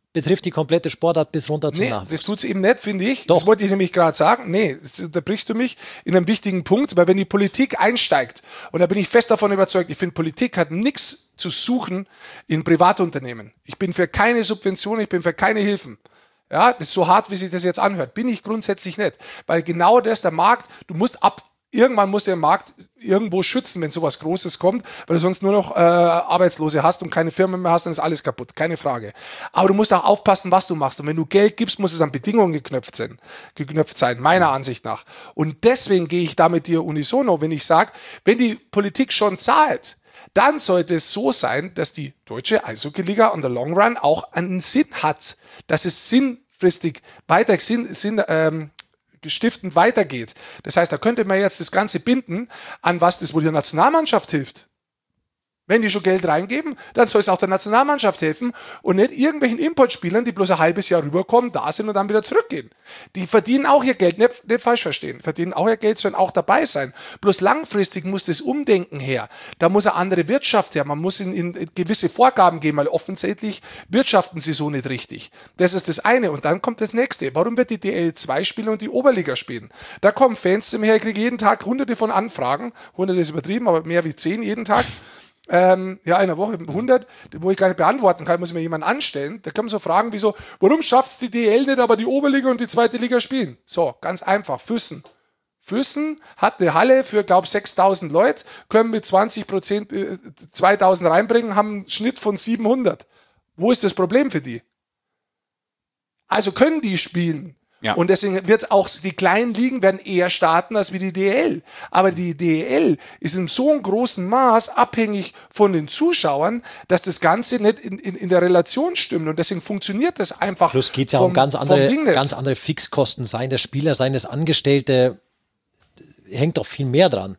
betrifft die komplette Sportart bis runter zum Nee, Nachwuchs. das tut es eben nicht, finde ich. Doch. Das wollte ich nämlich gerade sagen. Nee, das, da brichst du mich in einem wichtigen Punkt, weil wenn die Politik einsteigt, und da bin ich fest davon überzeugt, ich finde, Politik hat nichts zu suchen in Privatunternehmen. Ich bin für keine Subventionen, ich bin für keine Hilfen. Ja, das ist so hart, wie sich das jetzt anhört. Bin ich grundsätzlich nicht. Weil genau das, der Markt, du musst ab, irgendwann musst du den Markt irgendwo schützen, wenn sowas Großes kommt, weil du sonst nur noch äh, Arbeitslose hast und keine Firmen mehr hast, dann ist alles kaputt, keine Frage. Aber du musst auch aufpassen, was du machst. Und wenn du Geld gibst, muss es an Bedingungen geknüpft sein, geknüpft sein, meiner Ansicht nach. Und deswegen gehe ich da mit dir unisono, wenn ich sage, wenn die Politik schon zahlt, dann sollte es so sein, dass die deutsche Eishockey-Liga on the long run auch einen Sinn hat, dass es sinnfristig weiter, Sinn, Sinn ähm, stiftend weitergeht. Das heißt, da könnte man jetzt das Ganze binden an was das wohl der Nationalmannschaft hilft. Wenn die schon Geld reingeben, dann soll es auch der Nationalmannschaft helfen und nicht irgendwelchen Importspielern, die bloß ein halbes Jahr rüberkommen, da sind und dann wieder zurückgehen. Die verdienen auch ihr Geld, nicht, nicht falsch verstehen, verdienen auch ihr Geld, sollen auch dabei sein. Bloß langfristig muss das Umdenken her. Da muss eine andere Wirtschaft her. Man muss ihnen in gewisse Vorgaben geben, weil offensichtlich wirtschaften sie so nicht richtig. Das ist das eine. Und dann kommt das nächste. Warum wird die D L zwei spielen und die Oberliga spielen? Da kommen Fans zu mir, ich kriege jeden Tag hunderte von Anfragen. Hunderte ist übertrieben, aber mehr wie zehn jeden Tag. Ähm, ja, in einer Woche hundert, wo ich gar nicht beantworten kann, muss ich mir jemanden anstellen. Da kommen so Fragen wie so, warum schafft es die D L nicht, aber die Oberliga und die zweite Liga spielen? So, ganz einfach, Füssen. Füssen hat eine Halle für, glaube ich, sechstausend Leute, können mit zwanzig Prozent äh, zweitausend reinbringen, haben einen Schnitt von siebenhundert. Wo ist das Problem für die? Also können die spielen. Ja. Und deswegen wird auch die kleinen Ligen werden eher starten als wie die D L. Aber die D L ist in so einem großen Maß abhängig von den Zuschauern, dass das Ganze nicht in, in, in der Relation stimmt. Und deswegen funktioniert das einfach. Plus geht es ja um ganz andere, ganz andere Fixkosten, seien der Spieler, seien das Angestellte, hängt doch viel mehr dran.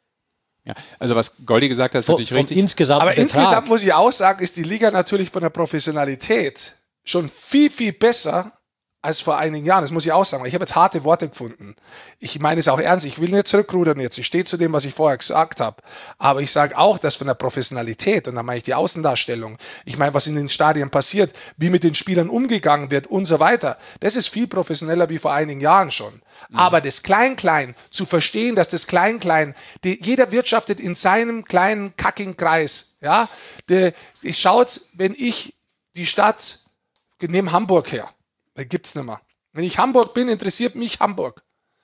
Ja, also was Goldi gesagt hat, ist natürlich richtig. Insgesamt Aber Betrag. Insgesamt muss ich auch sagen, ist die Liga natürlich von der Professionalität schon viel, viel besser als vor einigen Jahren. Das muss ich auch sagen. Ich habe jetzt harte Worte gefunden. Ich meine es auch ernst. Ich will nicht zurückrudern jetzt. Ich stehe zu dem, was ich vorher gesagt habe. Aber ich sage auch, dass von der Professionalität, und dann meine ich die Außendarstellung, ich meine, was in den Stadien passiert, wie mit den Spielern umgegangen wird und so weiter, das ist viel professioneller wie vor einigen Jahren schon. Mhm. Aber das Klein-Klein, zu verstehen, dass das Klein-Klein, die, jeder wirtschaftet in seinem kleinen, kackigen Kreis. Ja? Der, ich schaut, wenn ich die Stadt, nehme Hamburg her, da gibt's nicht mehr. Wenn ich Hamburg bin, interessiert mich Hamburg.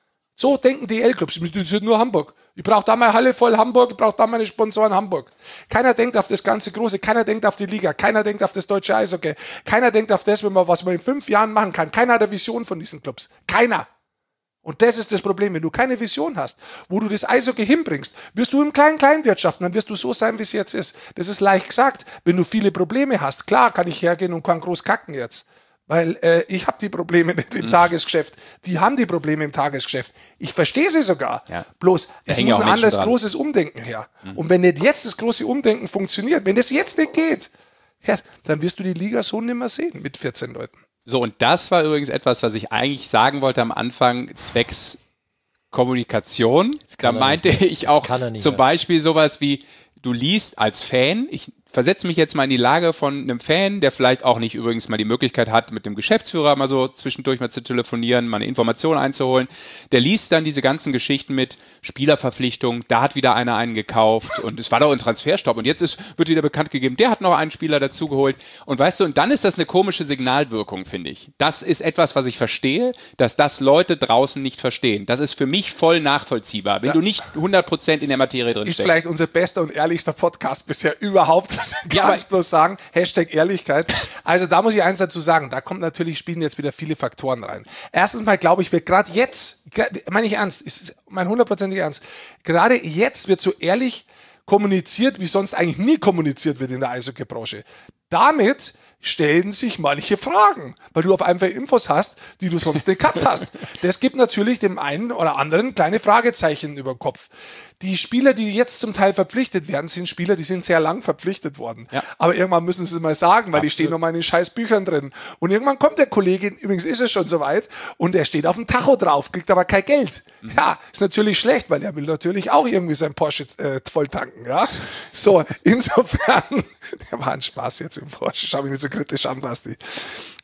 So denken D L-Clubs. Mich interessiert nur Hamburg. Ich brauche da meine Halle voll Hamburg, ich brauche da meine Sponsoren Hamburg. Keiner denkt auf das ganze Große, keiner denkt auf die Liga, keiner denkt auf das deutsche Eishockey, keiner denkt auf das, wenn man, was man in fünf Jahren machen kann. Keiner hat eine Vision von diesen Clubs. Keiner. Und das ist das Problem. Wenn du keine Vision hast, wo du das Eishockey hinbringst, wirst du im kleinen kleinen wirtschaften, dann wirst du so sein, wie es jetzt ist. Das ist leicht gesagt. Wenn du viele Probleme hast, klar kann ich hergehen und kann groß kacken jetzt. Weil äh, ich habe die Probleme nicht im mhm. Tagesgeschäft. Die haben die Probleme im Tagesgeschäft. Ich verstehe sie sogar. Ja. Bloß, es muss ein anderes dran. großes Umdenken her. Mhm. Und wenn nicht jetzt das große Umdenken funktioniert, wenn das jetzt nicht geht, ja, dann wirst du die Liga so nicht mehr sehen mit vierzehn Leuten. So, und das war übrigens etwas, was ich eigentlich sagen wollte am Anfang, zwecks Kommunikation. Da meinte nicht. ich auch zum mehr. Beispiel sowas wie, du liest als Fan, ich versetze mich jetzt mal in die Lage von einem Fan, der vielleicht auch nicht übrigens mal die Möglichkeit hat, mit dem Geschäftsführer mal so zwischendurch mal zu telefonieren, mal eine Information einzuholen. Der liest dann diese ganzen Geschichten mit Spielerverpflichtung, da hat wieder einer einen gekauft und es war doch ein Transferstopp und jetzt ist, wird wieder bekannt gegeben, der hat noch einen Spieler dazugeholt und weißt du, und dann ist das eine komische Signalwirkung, finde ich. Das ist etwas, was ich verstehe, dass das Leute draußen nicht verstehen. Das ist für mich voll nachvollziehbar, wenn ja. du nicht hundert Prozent in der Materie drin steckst. Ist vielleicht unser bester und ehrlichster Podcast bisher überhaupt. Ja, aber ich bloß sagen, Hashtag Ehrlichkeit. Also da muss ich eins dazu sagen, da kommt natürlich, spielen jetzt wieder viele Faktoren rein. Erstens mal glaube ich, wird gerade jetzt, meine ich ernst, ist mein hundertprozentig ernst, gerade jetzt wird so ehrlich kommuniziert, wie sonst eigentlich nie kommuniziert wird in der Eishockey-Branche. Damit stellen sich manche Fragen, weil du auf einmal Infos hast, die du sonst nicht gehabt hast. Das gibt natürlich dem einen oder anderen kleine Fragezeichen über den Kopf. Die Spieler, die jetzt zum Teil verpflichtet werden, sind Spieler, die sind sehr lang verpflichtet worden. Ja. Aber irgendwann müssen sie es mal sagen, weil Absolut. Die stehen noch mal in den scheiß Büchern drin. Und irgendwann kommt der Kollege, übrigens ist es schon soweit, und der steht auf dem Tacho drauf, kriegt aber kein Geld. Mhm. Ja, ist natürlich schlecht, weil er will natürlich auch irgendwie sein Porsche äh, voll tanken. Ja? So, insofern, der war ein Spaß jetzt mit dem Porsche, schau mich nicht so kritisch an, Basti.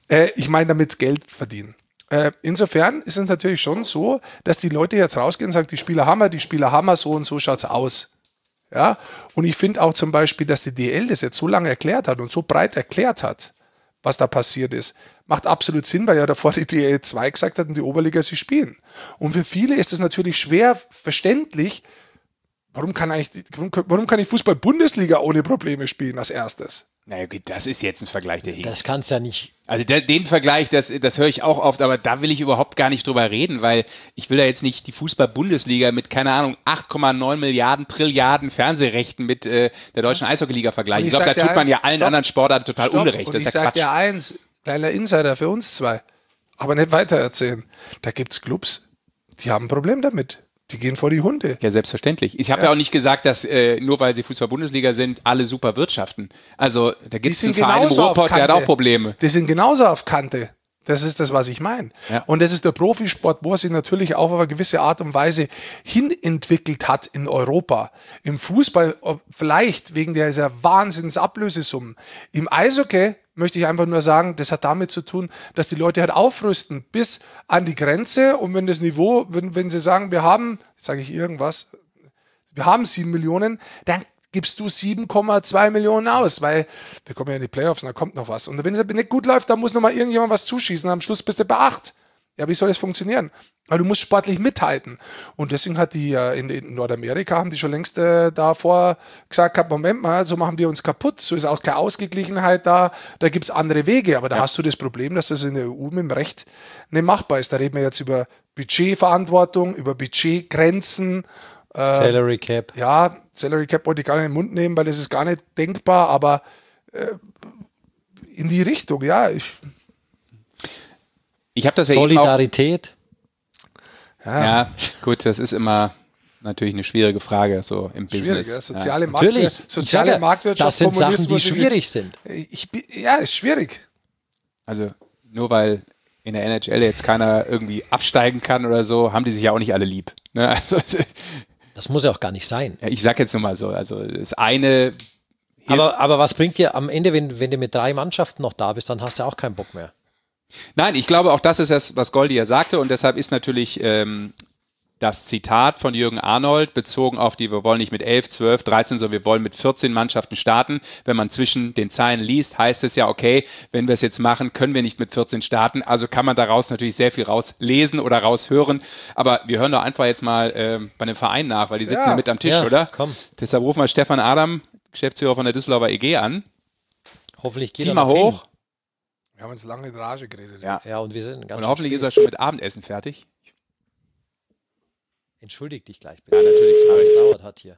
Äh, ich meine damit Geld verdienen. Äh, insofern ist es natürlich schon so, dass die Leute jetzt rausgehen und sagen, die Spieler haben wir, die Spieler haben wir, so und so schaut es aus. Ja? Und ich finde auch zum Beispiel, dass die D L das jetzt so lange erklärt hat und so breit erklärt hat, was da passiert ist, macht absolut Sinn, weil ja davor die D L zwei gesagt hat und die Oberliga sie spielen. Und für viele ist es natürlich schwer verständlich, warum kann eigentlich, warum, warum kann ich Fußball-Bundesliga ohne Probleme spielen als erstes? Naja, gut, das ist jetzt ein Vergleich, der hinkt. Das kannst ja nicht. Also der, den Vergleich, das, das höre ich auch oft, aber da will ich überhaupt gar nicht drüber reden, weil ich will da jetzt nicht die Fußball-Bundesliga mit, keine Ahnung, acht Komma neun Milliarden Trilliarden Fernsehrechten mit äh, der deutschen Eishockey-Liga vergleichen. Ich, ich glaube, da tut man eins, ja allen stopp, anderen Sportarten total stopp, Unrecht. Und das ich ist ja sag Quatsch. dir eins, kleiner Insider für uns zwei, aber nicht weitererzählen. Da gibt es Clubs, die haben ein Problem damit. Die gehen vor die Hunde. Ja, selbstverständlich. Ich habe ja. ja auch nicht gesagt, dass äh, nur weil sie Fußball-Bundesliga sind, alle super wirtschaften. Also da gibt es einen Verein im Ruhrpott, der hat auch Probleme. Die sind genauso auf Kante. Das ist das, was ich meine. Ja. Und das ist der Profisport, wo er sich natürlich auch auf eine gewisse Art und Weise hinentwickelt hat in Europa. Im Fußball vielleicht wegen dieser Wahnsinnsablösesummen. Im Eishockey möchte ich einfach nur sagen, das hat damit zu tun, dass die Leute halt aufrüsten bis an die Grenze und wenn das Niveau, wenn, wenn sie sagen, wir haben, sage ich irgendwas, wir haben sieben Millionen, dann gibst du sieben Komma zwei Millionen aus, weil wir kommen ja in die Playoffs und da kommt noch was. Und wenn es nicht gut läuft, dann muss noch mal irgendjemand was zuschießen, am Schluss bist du bei acht. Ja, wie soll das funktionieren? Aber du musst sportlich mithalten. Und deswegen hat die äh, in, in Nordamerika haben die schon längst äh, davor gesagt, Moment mal, so machen wir uns kaputt, so ist auch keine Ausgeglichenheit da, da gibt es andere Wege. Aber da ja. hast du das Problem, dass das in der E U mit dem Recht nicht machbar ist. Da reden wir jetzt über Budgetverantwortung, über Budgetgrenzen. Äh, Salary Cap. Ja, Salary Cap wollte ich gar nicht in den Mund nehmen, weil das ist gar nicht denkbar, aber äh, in die Richtung, ja, ich Ich habe das ja Solidarität. Ja. ja, gut, das ist immer natürlich eine schwierige Frage, so im schwierig, Business. Ja. Soziale, ja. Marktwir- soziale ja, Marktwirtschaft, das sind Sachen, die schwierig sind. Ich, ja, ist schwierig. Also nur weil in der N H L jetzt keiner irgendwie absteigen kann oder so, haben die sich ja auch nicht alle lieb. Ne? Also, das muss ja auch gar nicht sein. Ja, ich sag jetzt nur mal so, also das eine... Aber, aber was bringt dir am Ende, wenn, wenn du mit drei Mannschaften noch da bist, dann hast du auch keinen Bock mehr. Nein, ich glaube, auch das ist das, was Goldi ja sagte und deshalb ist natürlich ähm, das Zitat von Jürgen Arnold bezogen auf die, wir wollen nicht mit elf, zwölf, dreizehn, sondern wir wollen mit vierzehn Mannschaften starten. Wenn man zwischen den Zeilen liest, heißt es ja, okay, wenn wir es jetzt machen, können wir nicht mit vierzehn starten. Also kann man daraus natürlich sehr viel rauslesen oder raushören. Aber wir hören doch einfach jetzt mal ähm, bei dem Verein nach, weil die sitzen ja, ja mit am Tisch, ja, oder? Komm. Deshalb rufen wir Stefan Adam, Geschäftsführer von der Düsseldorfer E G an. Hoffentlich geht Zieh mal hoch. Hin. Wir haben uns lange in Rage geredet. Ja, ja und wir sind ganz Und hoffentlich ist er schon mit Abendessen fertig. Entschuldig dich gleich bitte. Ja, natürlich, weil es gedauert hat hier.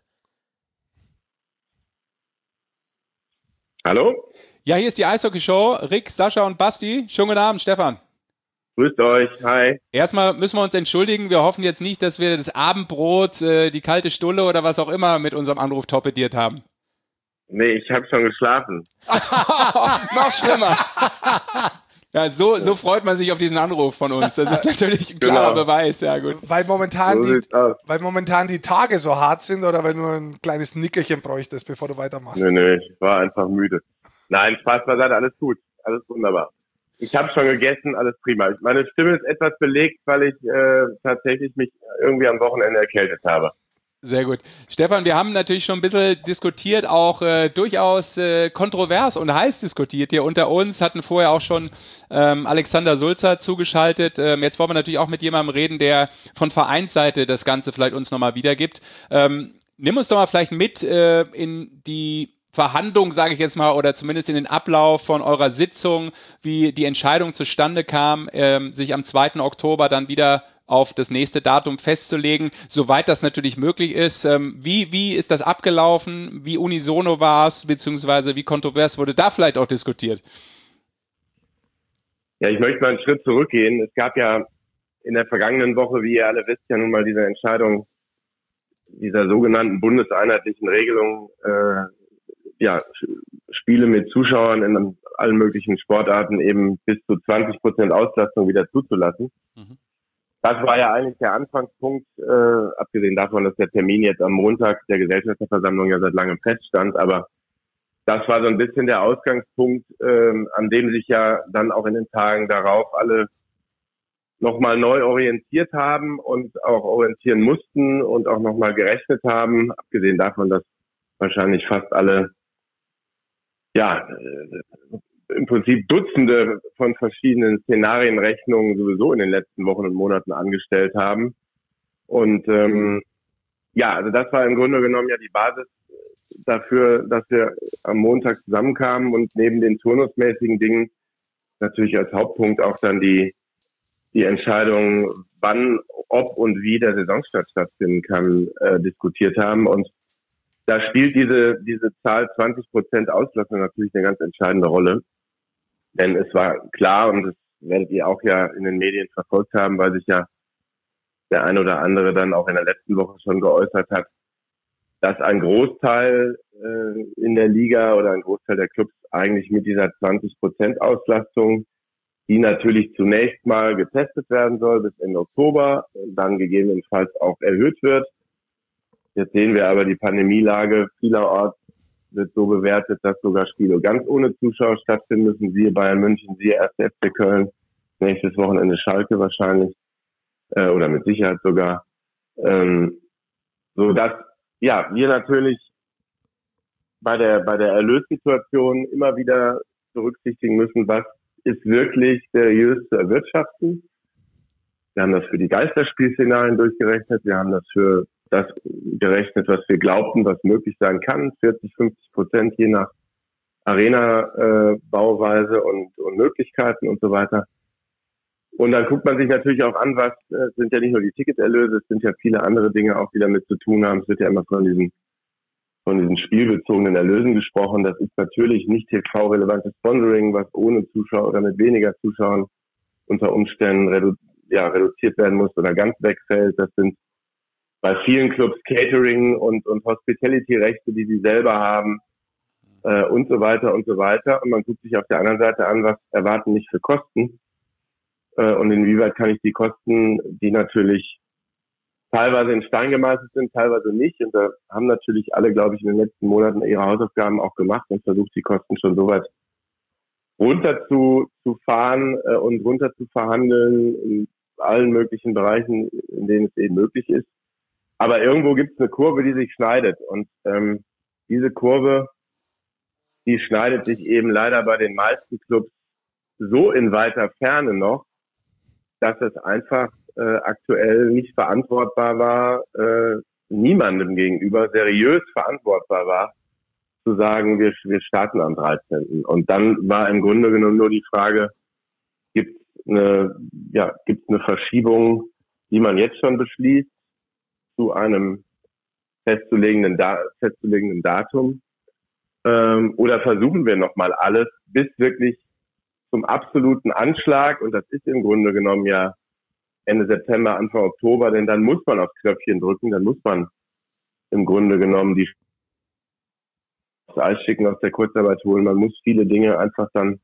Hallo? Ja, hier ist die Eishockey-Show. Rick, Sascha und Basti. Schönen guten Abend, Stefan. Grüßt euch, hi. Erstmal müssen wir uns entschuldigen. Wir hoffen jetzt nicht, dass wir das Abendbrot, äh, die kalte Stulle oder was auch immer mit unserem Anruf torpediert haben. Nee, ich habe schon geschlafen. Noch schlimmer. Ja, so, so freut man sich auf diesen Anruf von uns. Das ist natürlich ein klarer genau. Beweis. Ja, gut. Weil momentan, so die, weil momentan die Tage so hart sind oder weil du ein kleines Nickerchen bräuchtest, bevor du weitermachst. Nee, nee, ich war einfach müde. Nein, Spaß beiseite, alles gut. Alles wunderbar. Ich habe schon gegessen, alles prima. Meine Stimme ist etwas belegt, weil ich äh, tatsächlich mich irgendwie am Wochenende erkältet habe. Sehr gut. Stefan, wir haben natürlich schon ein bisschen diskutiert, auch äh, durchaus äh, kontrovers und heiß diskutiert hier unter uns, hatten vorher auch schon ähm, Alexander Sulzer zugeschaltet. Ähm, jetzt wollen wir natürlich auch mit jemandem reden, der von Vereinsseite das Ganze vielleicht uns nochmal wiedergibt. Ähm, nimm uns doch mal vielleicht mit äh, in die Verhandlung, sage ich jetzt mal, oder zumindest in den Ablauf von eurer Sitzung, wie die Entscheidung zustande kam, ähm, sich am zweiten Oktober dann wieder auf das nächste Datum festzulegen, soweit das natürlich möglich ist. Ähm, wie, wie ist das abgelaufen? Wie unisono war es, beziehungsweise wie kontrovers wurde da vielleicht auch diskutiert? Ja, ich möchte mal einen Schritt zurückgehen. Es gab ja in der vergangenen Woche, wie ihr alle wisst, ja nun mal diese Entscheidung dieser sogenannten bundeseinheitlichen Regelung, äh, ja, Spiele mit Zuschauern in allen möglichen Sportarten eben bis zu zwanzig Prozent Auslastung wieder zuzulassen. Mhm. Das war ja eigentlich der Anfangspunkt, äh, abgesehen davon, dass der Termin jetzt am Montag der Gesellschafterversammlung ja seit langem feststand, aber das war so ein bisschen der Ausgangspunkt, ähm, an dem sich ja dann auch in den Tagen darauf alle nochmal neu orientiert haben und auch orientieren mussten und auch nochmal gerechnet haben, abgesehen davon, dass wahrscheinlich fast alle, ja, im Prinzip Dutzende von verschiedenen Szenarienrechnungen sowieso in den letzten Wochen und Monaten angestellt haben. Und ähm, ja, also das war im Grunde genommen ja die Basis dafür, dass wir am Montag zusammenkamen und neben den turnusmäßigen Dingen natürlich als Hauptpunkt auch dann die die Entscheidung, wann, ob und wie der Saisonstart stattfinden kann, äh, diskutiert haben. Und da spielt diese diese Zahl zwanzig Prozent Auslastung natürlich eine ganz entscheidende Rolle. Denn es war klar, und das werdet ihr auch ja in den Medien verfolgt haben, weil sich ja der ein oder andere dann auch in der letzten Woche schon geäußert hat, dass ein Großteil äh, in der Liga oder ein Großteil der Clubs eigentlich mit dieser zwanzig Prozent Auslastung, die natürlich zunächst mal getestet werden soll bis Ende Oktober, dann gegebenenfalls auch erhöht wird. Jetzt sehen wir aber die Pandemielage vielerorts wird so bewertet, dass sogar Spiele ganz ohne Zuschauer stattfinden müssen. Siehe Bayern München, siehe erster F C Köln, nächstes Wochenende Schalke wahrscheinlich, äh, oder mit Sicherheit sogar. Ähm, so dass, ja, wir natürlich bei der, bei der Erlössituation immer wieder berücksichtigen müssen, was ist wirklich seriös zu erwirtschaften. Wir haben das für die Geisterspielszenarien durchgerechnet. Wir haben das für das gerechnet, was wir glaubten, was möglich sein kann. vierzig, fünfzig Prozent je nach Arena-Bauweise äh, und, und Möglichkeiten und so weiter. Und dann guckt man sich natürlich auch an, was äh, sind ja nicht nur die Ticketerlöse, es sind ja viele andere Dinge auch, die damit zu tun haben. Es wird ja immer von diesen von diesen spielbezogenen Erlösen gesprochen. Das ist natürlich nicht T V-relevantes Sponsoring, was ohne Zuschauer oder mit weniger Zuschauern unter Umständen redu- ja, reduziert werden muss oder ganz wegfällt. Das sind bei vielen Clubs Catering und, und Hospitality-Rechte, die sie selber haben äh, und so weiter und so weiter. Und man guckt sich auf der anderen Seite an, was erwarten mich für Kosten äh, und inwieweit kann ich die Kosten, die natürlich teilweise in Stein gemeißelt sind, teilweise nicht. Und da haben natürlich alle, glaube ich, in den letzten Monaten ihre Hausaufgaben auch gemacht und versucht, die Kosten schon so weit runter zu, zu fahren äh, und runter zu verhandeln in allen möglichen Bereichen, in denen es eben möglich ist. Aber irgendwo gibt es eine Kurve, die sich schneidet. Und ähm, diese Kurve, die schneidet sich eben leider bei den meisten Clubs so in weiter Ferne noch, dass es einfach äh, aktuell nicht verantwortbar war, äh, niemandem gegenüber seriös verantwortbar war, zu sagen, wir, wir starten am dreizehnten Und dann war im Grunde genommen nur die Frage, gibt es eine, ja, gibt's eine Verschiebung, die man jetzt schon beschließt, zu einem festzulegenden, da- festzulegenden Datum, ähm, oder versuchen wir nochmal alles bis wirklich zum absoluten Anschlag, und das ist im Grunde genommen ja Ende September, Anfang Oktober, denn dann muss man aufs Knöpfchen drücken, dann muss man im Grunde genommen die das Eis schicken, aus der Kurzarbeit holen, man muss viele Dinge einfach dann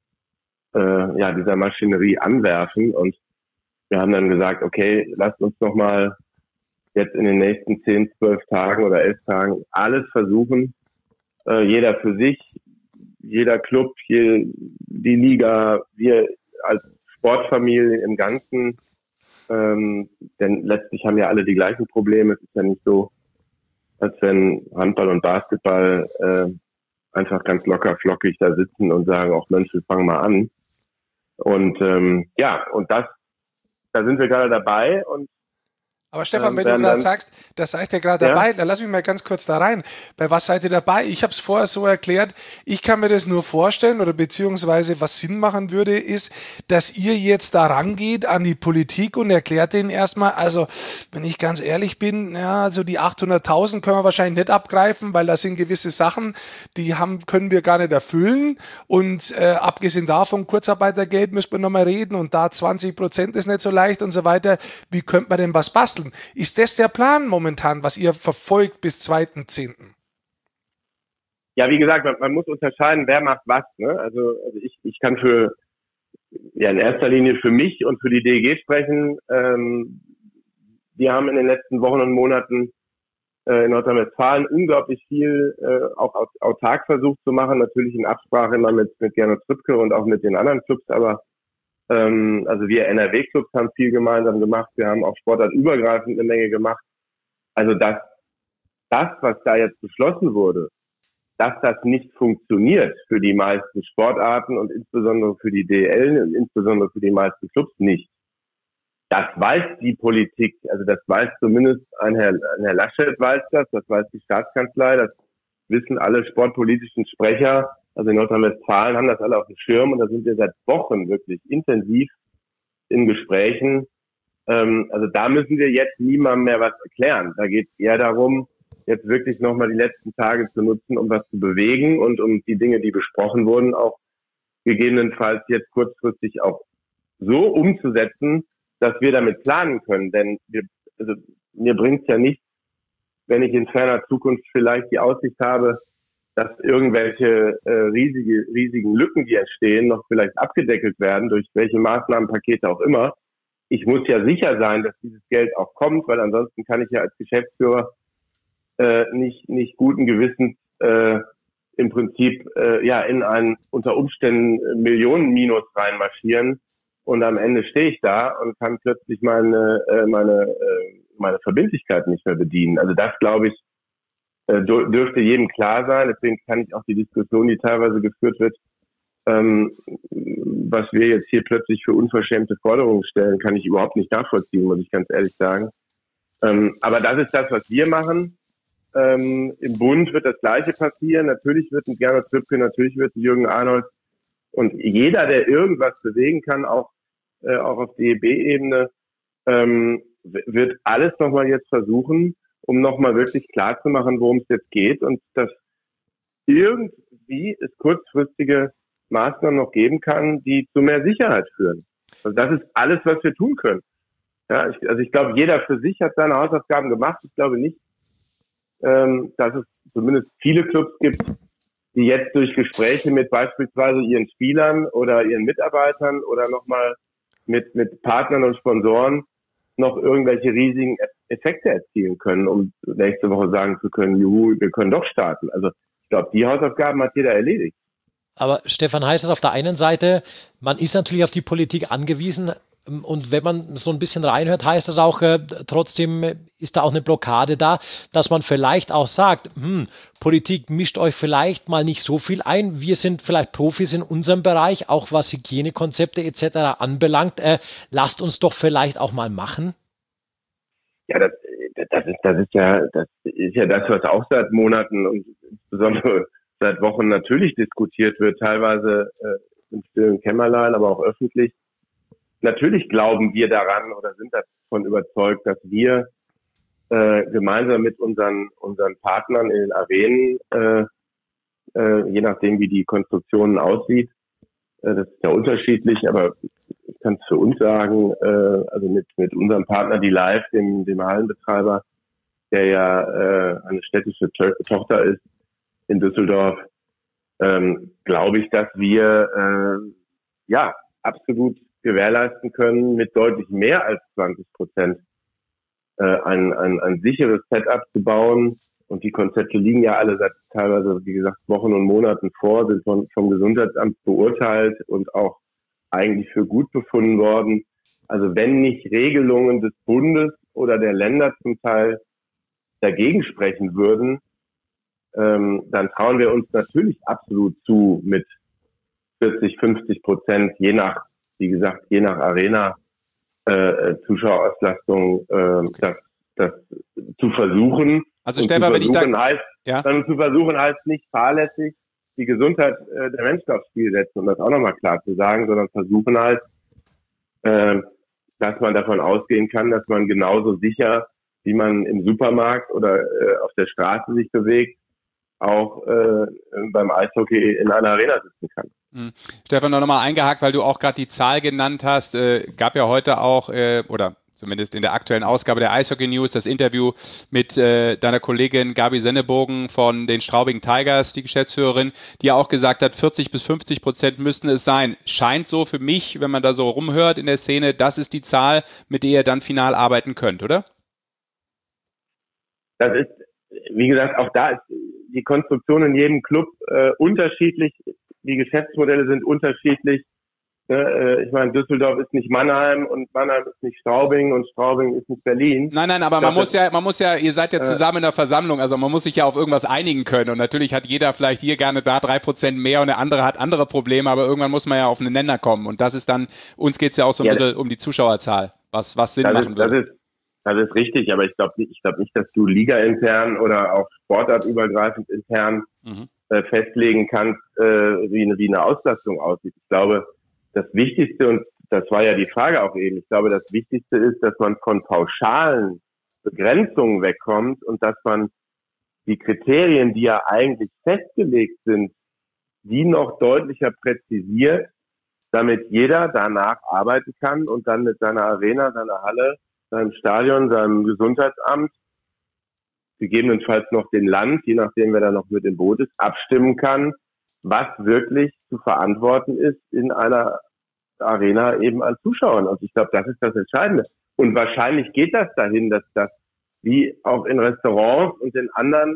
äh, ja dieser Maschinerie anwerfen, und wir haben dann gesagt, okay, lasst uns nochmal jetzt in den nächsten zehn, zwölf Tagen oder elf Tagen alles versuchen, äh, jeder für sich, jeder Club, hier, die Liga, wir als Sportfamilie im Ganzen, ähm, denn letztlich haben ja alle die gleichen Probleme. Es ist ja nicht so, als wenn Handball und Basketball äh, einfach ganz locker flockig da sitzen und sagen, auch Mensch, wir fangen mal an. Und ähm, ja, und das, da sind wir gerade dabei. Und Aber Stefan, ähm, wenn du werden gerade dann- sagst, da seid ihr gerade Ja. dabei, dann lass mich mal ganz kurz da rein. Bei was seid ihr dabei? Ich habe es vorher so erklärt, ich kann mir das nur vorstellen, oder beziehungsweise was Sinn machen würde, ist, dass ihr jetzt da rangeht an die Politik und erklärt denen erstmal, also wenn ich ganz ehrlich bin, ja, so die achthunderttausend können wir wahrscheinlich nicht abgreifen, weil da sind gewisse Sachen, die haben, können wir gar nicht erfüllen, und äh, abgesehen davon, Kurzarbeitergeld müssen wir nochmal reden, und da zwanzig Prozent ist nicht so leicht und so weiter. Wie könnte man denn was basteln? Ist das der Plan momentan, was ihr verfolgt bis zweiten zehnten? Ja, wie gesagt, man, man muss unterscheiden, wer macht was. Ne? Also, also ich, ich kann für ja in erster Linie für mich und für die D E G sprechen. Ähm, wir haben in den letzten Wochen und Monaten äh, äh, in Nordrhein-Westfalen unglaublich viel äh, auch autark versucht zu machen, natürlich in Absprache immer mit, mit Gernot Trippke und auch mit den anderen Clubs, aber ähm, also wir N R W-Clubs haben viel gemeinsam gemacht, wir haben auch sportartübergreifend eine Menge gemacht. Also das, das, was da jetzt beschlossen wurde, dass das nicht funktioniert für die meisten Sportarten und insbesondere für die D L und insbesondere für die meisten Clubs nicht. Das weiß die Politik, also das weiß zumindest ein Herr, ein Herr Laschet weiß das, das weiß die Staatskanzlei, das wissen alle sportpolitischen Sprecher, also in Nordrhein-Westfalen haben das alle auf dem Schirm und da sind wir seit Wochen wirklich intensiv in Gesprächen. Ähm, also da müssen wir jetzt niemandem mehr was erklären. Da geht es eher darum, jetzt wirklich nochmal die letzten Tage zu nutzen, um was zu bewegen und um die Dinge, die besprochen wurden, auch gegebenenfalls jetzt kurzfristig auch so umzusetzen, dass wir damit planen können. Denn wir, also mir bringt es ja nichts, wenn ich in ferner Zukunft vielleicht die Aussicht habe, dass irgendwelche äh, riesige, riesigen Lücken, die entstehen, noch vielleicht abgedeckelt werden, durch welche Maßnahmenpakete auch immer. Ich muss ja sicher sein, dass dieses Geld auch kommt, weil ansonsten kann ich ja als Geschäftsführer äh, nicht, nicht guten Gewissens äh, im Prinzip äh, ja in einen unter Umständen Millionen-Minus reinmarschieren. Und am Ende stehe ich da und kann plötzlich meine äh, meine äh, meine Verbindlichkeit nicht mehr bedienen. Also das, glaube ich, äh, dürfte jedem klar sein. Deswegen kann ich auch die Diskussion, die teilweise geführt wird, ähm, was wir jetzt hier plötzlich für unverschämte Forderungen stellen, kann ich überhaupt nicht nachvollziehen, muss ich ganz ehrlich sagen. Ähm, aber das ist das, was wir machen. Ähm, Im Bund wird das Gleiche passieren. Natürlich wird ein Gernot Trippke, natürlich wird ein Jürgen Arnold und jeder, der irgendwas bewegen kann, auch äh, auch auf D E B-Ebene, ähm, wird alles nochmal jetzt versuchen, um nochmal wirklich klar zu machen, worum es jetzt geht und dass irgendwie es kurzfristige Maßnahmen noch geben kann, die zu mehr Sicherheit führen. Also das ist alles, was wir tun können. Ja, ich, also ich glaube, jeder für sich hat seine Hausaufgaben gemacht. Ich glaube nicht, ähm, dass es zumindest viele Clubs gibt, die jetzt durch Gespräche mit beispielsweise ihren Spielern oder ihren Mitarbeitern oder nochmal mit, mit Partnern und Sponsoren noch irgendwelche riesigen Effekte erzielen können, um nächste Woche sagen zu können, juhu, wir können doch starten. Also ich glaube, die Hausaufgaben hat jeder erledigt. Aber Stefan, heißt es auf der einen Seite, man ist natürlich auf die Politik angewiesen und wenn man so ein bisschen reinhört, heißt es auch, äh, trotzdem ist da auch eine Blockade da, dass man vielleicht auch sagt, hm, Politik mischt euch vielleicht mal nicht so viel ein, wir sind vielleicht Profis in unserem Bereich, auch was Hygienekonzepte et cetera anbelangt, äh, lasst uns doch vielleicht auch mal machen. Ja, das, das, ist, das, ist ja, das ist ja das, was auch seit Monaten und insbesondere seit Wochen natürlich diskutiert wird, teilweise äh, im stillen Kämmerlein, aber auch öffentlich. Natürlich glauben wir daran oder sind davon überzeugt, dass wir äh, gemeinsam mit unseren unseren Partnern in den Arenen, äh, äh, je nachdem wie die Konstruktion aussieht, äh, das ist ja unterschiedlich, aber ich kann es für uns sagen, äh, also mit mit unserem Partner, die Live, dem dem Hallenbetreiber, der ja äh, eine städtische to- Tochter ist in Düsseldorf, ähm, glaube ich, dass wir äh, ja absolut gewährleisten können, mit deutlich mehr als zwanzig Prozent äh, ein, ein, ein sicheres Setup zu bauen. Und die Konzepte liegen ja alle seit teilweise, wie gesagt, Wochen und Monaten vor, sind von, vom Gesundheitsamt beurteilt und auch eigentlich für gut befunden worden. Also wenn nicht Regelungen des Bundes oder der Länder zum Teil dagegen sprechen würden, ähm, dann trauen wir uns natürlich absolut zu, mit vierzig, fünfzig Prozent, je nach wie gesagt, je nach Arena, äh, Zuschauerauslastung, äh, okay. das, das zu versuchen. Also Stefan, wenn ich da... Heißt, ja? Dann zu versuchen heißt nicht fahrlässig die Gesundheit äh, der Menschen aufs Spiel setzen, um das auch nochmal klar zu sagen, sondern versuchen halt, äh, dass man davon ausgehen kann, dass man genauso sicher, wie man im Supermarkt oder äh, auf der Straße sich bewegt, auch äh, beim Eishockey in einer Arena sitzen kann. Mhm. Stefan, noch nochmal eingehakt, weil du auch gerade die Zahl genannt hast. Äh, gab ja heute auch, äh, oder zumindest in der aktuellen Ausgabe der Eishockey News, das Interview mit äh, deiner Kollegin Gabi Sennebogen von den Straubing Tigers, die Geschäftsführerin, die ja auch gesagt hat, vierzig bis fünfzig Prozent müssten es sein. Scheint so für mich, wenn man da so rumhört in der Szene, das ist die Zahl, mit der ihr dann final arbeiten könnt, oder? Das ist wie gesagt, auch da ist die Konstruktion in jedem Club äh, unterschiedlich. Die Geschäftsmodelle sind unterschiedlich. Ne? Ich meine, Düsseldorf ist nicht Mannheim und Mannheim ist nicht Straubing und Straubing ist nicht Berlin. Nein, nein, aber man muss ja, man muss ja, ihr seid ja zusammen in der Versammlung, also man muss sich ja auf irgendwas einigen können und natürlich hat jeder vielleicht hier gerne da drei Prozent mehr und der andere hat andere Probleme, aber irgendwann muss man ja auf einen Nenner kommen und das ist dann, uns geht es ja auch so ein ja, bisschen um die Zuschauerzahl, was, was Sinn machen ist, würde. Das ist, das ist richtig, aber ich glaube nicht, ich glaube nicht, dass du Liga-intern oder auch sportartübergreifend intern mhm. äh, festlegen kannst, äh, wie, eine, wie eine Auslastung aussieht. Ich glaube, das Wichtigste, und das war ja die Frage auch eben, ich glaube, das Wichtigste ist, dass man von pauschalen Begrenzungen wegkommt und dass man die Kriterien, die ja eigentlich festgelegt sind, die noch deutlicher präzisiert, damit jeder danach arbeiten kann und dann mit seiner Arena, seiner Halle, seinem Stadion, seinem Gesundheitsamt, gegebenenfalls noch dem Land, je nachdem wer da noch mit im Boot ist, abstimmen kann, was wirklich zu verantworten ist in einer Arena eben an Zuschauern. Und ich glaube, das ist das Entscheidende. Und wahrscheinlich geht das dahin, dass das wie auch in Restaurants und in anderen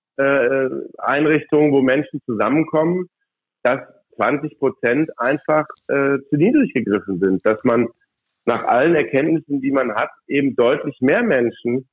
äh, Einrichtungen, wo Menschen zusammenkommen, dass zwanzig Prozent einfach äh, zu niedrig gegriffen sind. Dass man nach allen Erkenntnissen, die man hat, eben deutlich mehr Menschen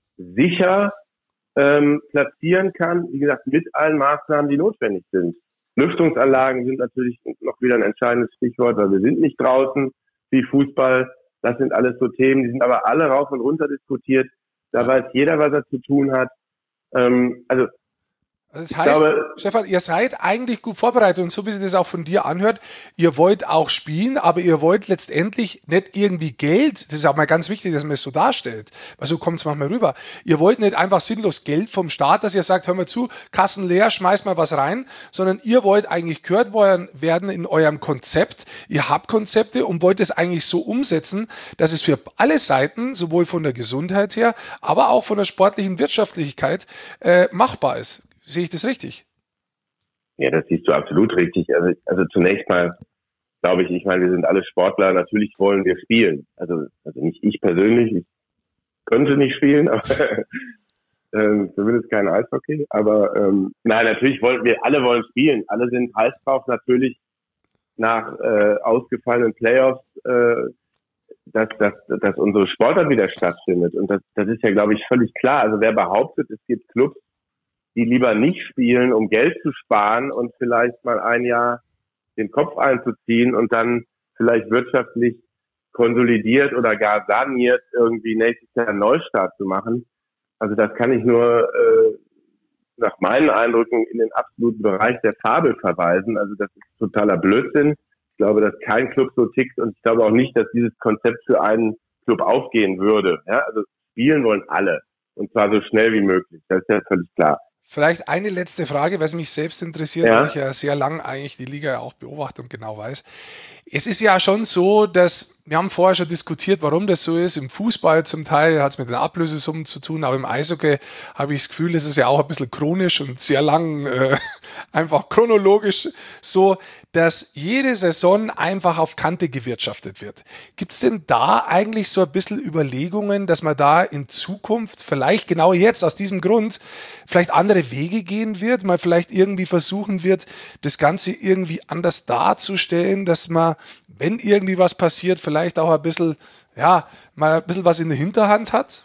sicher ähm, platzieren kann, wie gesagt, mit allen Maßnahmen, die notwendig sind. Lüftungsanlagen sind natürlich noch wieder ein entscheidendes Stichwort, weil wir sind nicht draußen wie Fußball. Das sind alles so Themen, die sind aber alle rauf und runter diskutiert. Da weiß jeder, was er zu tun hat. Ähm, also Also das heißt, glaube, Stefan, ihr seid eigentlich gut vorbereitet und so wie sich das auch von dir anhört, ihr wollt auch spielen, aber ihr wollt letztendlich nicht irgendwie Geld, das ist auch mal ganz wichtig, dass man es so darstellt, weil so kommt es manchmal rüber. Ihr wollt nicht einfach sinnlos Geld vom Staat, dass ihr sagt, hör mal zu, Kassen leer, schmeißt mal was rein, sondern ihr wollt eigentlich gehört werden in eurem Konzept, ihr habt Konzepte und wollt es eigentlich so umsetzen, dass es für alle Seiten, sowohl von der Gesundheit her, aber auch von der sportlichen Wirtschaftlichkeit äh, machbar ist. Sehe ich das richtig? Ja, das siehst du absolut richtig. Also, also zunächst mal glaube ich, ich meine, wir sind alle Sportler, natürlich wollen wir spielen. Also, also nicht ich persönlich, ich könnte nicht spielen, aber ähm, zumindest kein Eishockey. Aber ähm, nein, natürlich wollen wir alle wollen spielen. Alle sind heiß drauf, natürlich nach äh, ausgefallenen Playoffs, äh, dass, dass, dass unsere Sportart wieder stattfindet. Und das, das ist ja, glaube ich, völlig klar. Also wer behauptet, es gibt Clubs, die lieber nicht spielen, um Geld zu sparen und vielleicht mal ein Jahr den Kopf einzuziehen und dann vielleicht wirtschaftlich konsolidiert oder gar saniert irgendwie nächstes Jahr einen Neustart zu machen. Also das kann ich nur äh, nach meinen Eindrücken in den absoluten Bereich der Fabel verweisen. Also das ist totaler Blödsinn. Ich glaube, dass kein Club so tickt und ich glaube auch nicht, dass dieses Konzept für einen Club aufgehen würde. Ja, also spielen wollen alle und zwar so schnell wie möglich. Das ist ja völlig klar. Vielleicht eine letzte Frage, was mich selbst interessiert, ja. weil ich ja sehr lang eigentlich die Liga auch beobachte und genau weiß. Es ist ja schon so, dass, wir haben vorher schon diskutiert, warum das so ist. Im Fußball zum Teil hat es mit den Ablösesummen zu tun, aber im Eishockey habe ich das Gefühl, das ist ja auch ein bisschen chronisch und sehr lang, äh, einfach chronologisch so, dass jede Saison einfach auf Kante gewirtschaftet wird. Gibt es denn da eigentlich so ein bisschen Überlegungen, dass man da in Zukunft, vielleicht genau jetzt aus diesem Grund, vielleicht andere Wege gehen wird, mal vielleicht irgendwie versuchen wird, das Ganze irgendwie anders darzustellen, dass man, wenn irgendwie was passiert, vielleicht auch ein bisschen, ja, mal ein bisschen was in der Hinterhand hat?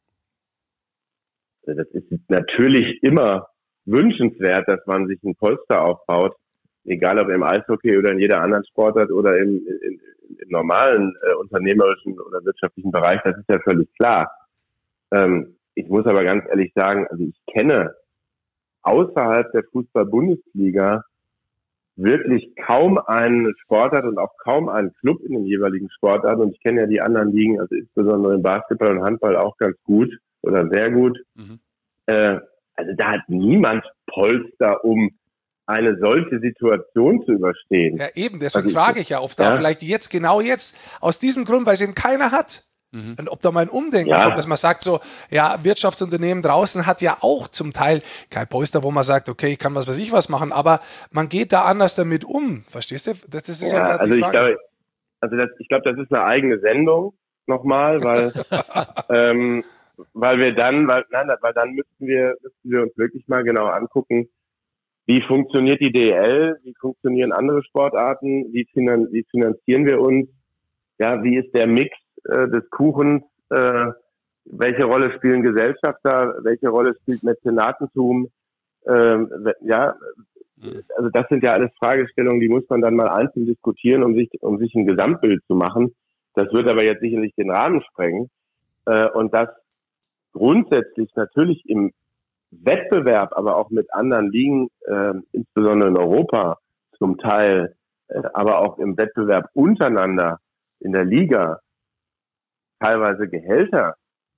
Das ist natürlich immer wünschenswert, dass man sich ein Polster aufbaut, egal ob im Eishockey oder in jeder anderen Sportart oder im, im, im normalen äh, unternehmerischen oder wirtschaftlichen Bereich, das ist ja völlig klar. Ähm, ich muss aber ganz ehrlich sagen, also ich kenne außerhalb der Fußball-Bundesliga wirklich kaum einen Sportart und auch kaum einen Club in den jeweiligen Sportarten. Und ich kenne ja die anderen Ligen, also insbesondere im Basketball und Handball auch ganz gut oder sehr gut. Mhm. Äh, also da hat niemand Polster, um eine solche Situation zu überstehen. Ja eben, deswegen also frage ich ja, ob da ja? vielleicht jetzt, genau jetzt, aus diesem Grund, weil es eben keiner hat, mhm. und ob da mal ein Umdenken ja. kommt, dass man sagt so, ja, Wirtschaftsunternehmen draußen hat ja auch zum Teil kein Polster, wo man sagt, okay, ich kann was weiß ich was machen, aber man geht da anders damit um, verstehst du? Das, das ist ja, ja also die Frage. Ich glaube, also das, ich glaube, das ist eine eigene Sendung nochmal, weil ähm, weil wir dann, weil, nein, weil dann müssten wir, müssten wir uns wirklich mal genau angucken, wie funktioniert die D E L, wie funktionieren andere Sportarten, wie, finan, wie finanzieren wir uns, ja, wie ist der Mix äh, des Kuchens, äh, welche Rolle spielen Gesellschafter, welche Rolle spielt Mäzenatentum, ähm, ja, also das sind ja alles Fragestellungen, die muss man dann mal einzeln diskutieren, um sich, um sich ein Gesamtbild zu machen. Das wird aber jetzt sicherlich den Rahmen sprengen. Äh, und das grundsätzlich natürlich im Wettbewerb, aber auch mit anderen Ligen, äh, insbesondere in Europa zum Teil, äh, aber auch im Wettbewerb untereinander in der Liga, teilweise Gehälter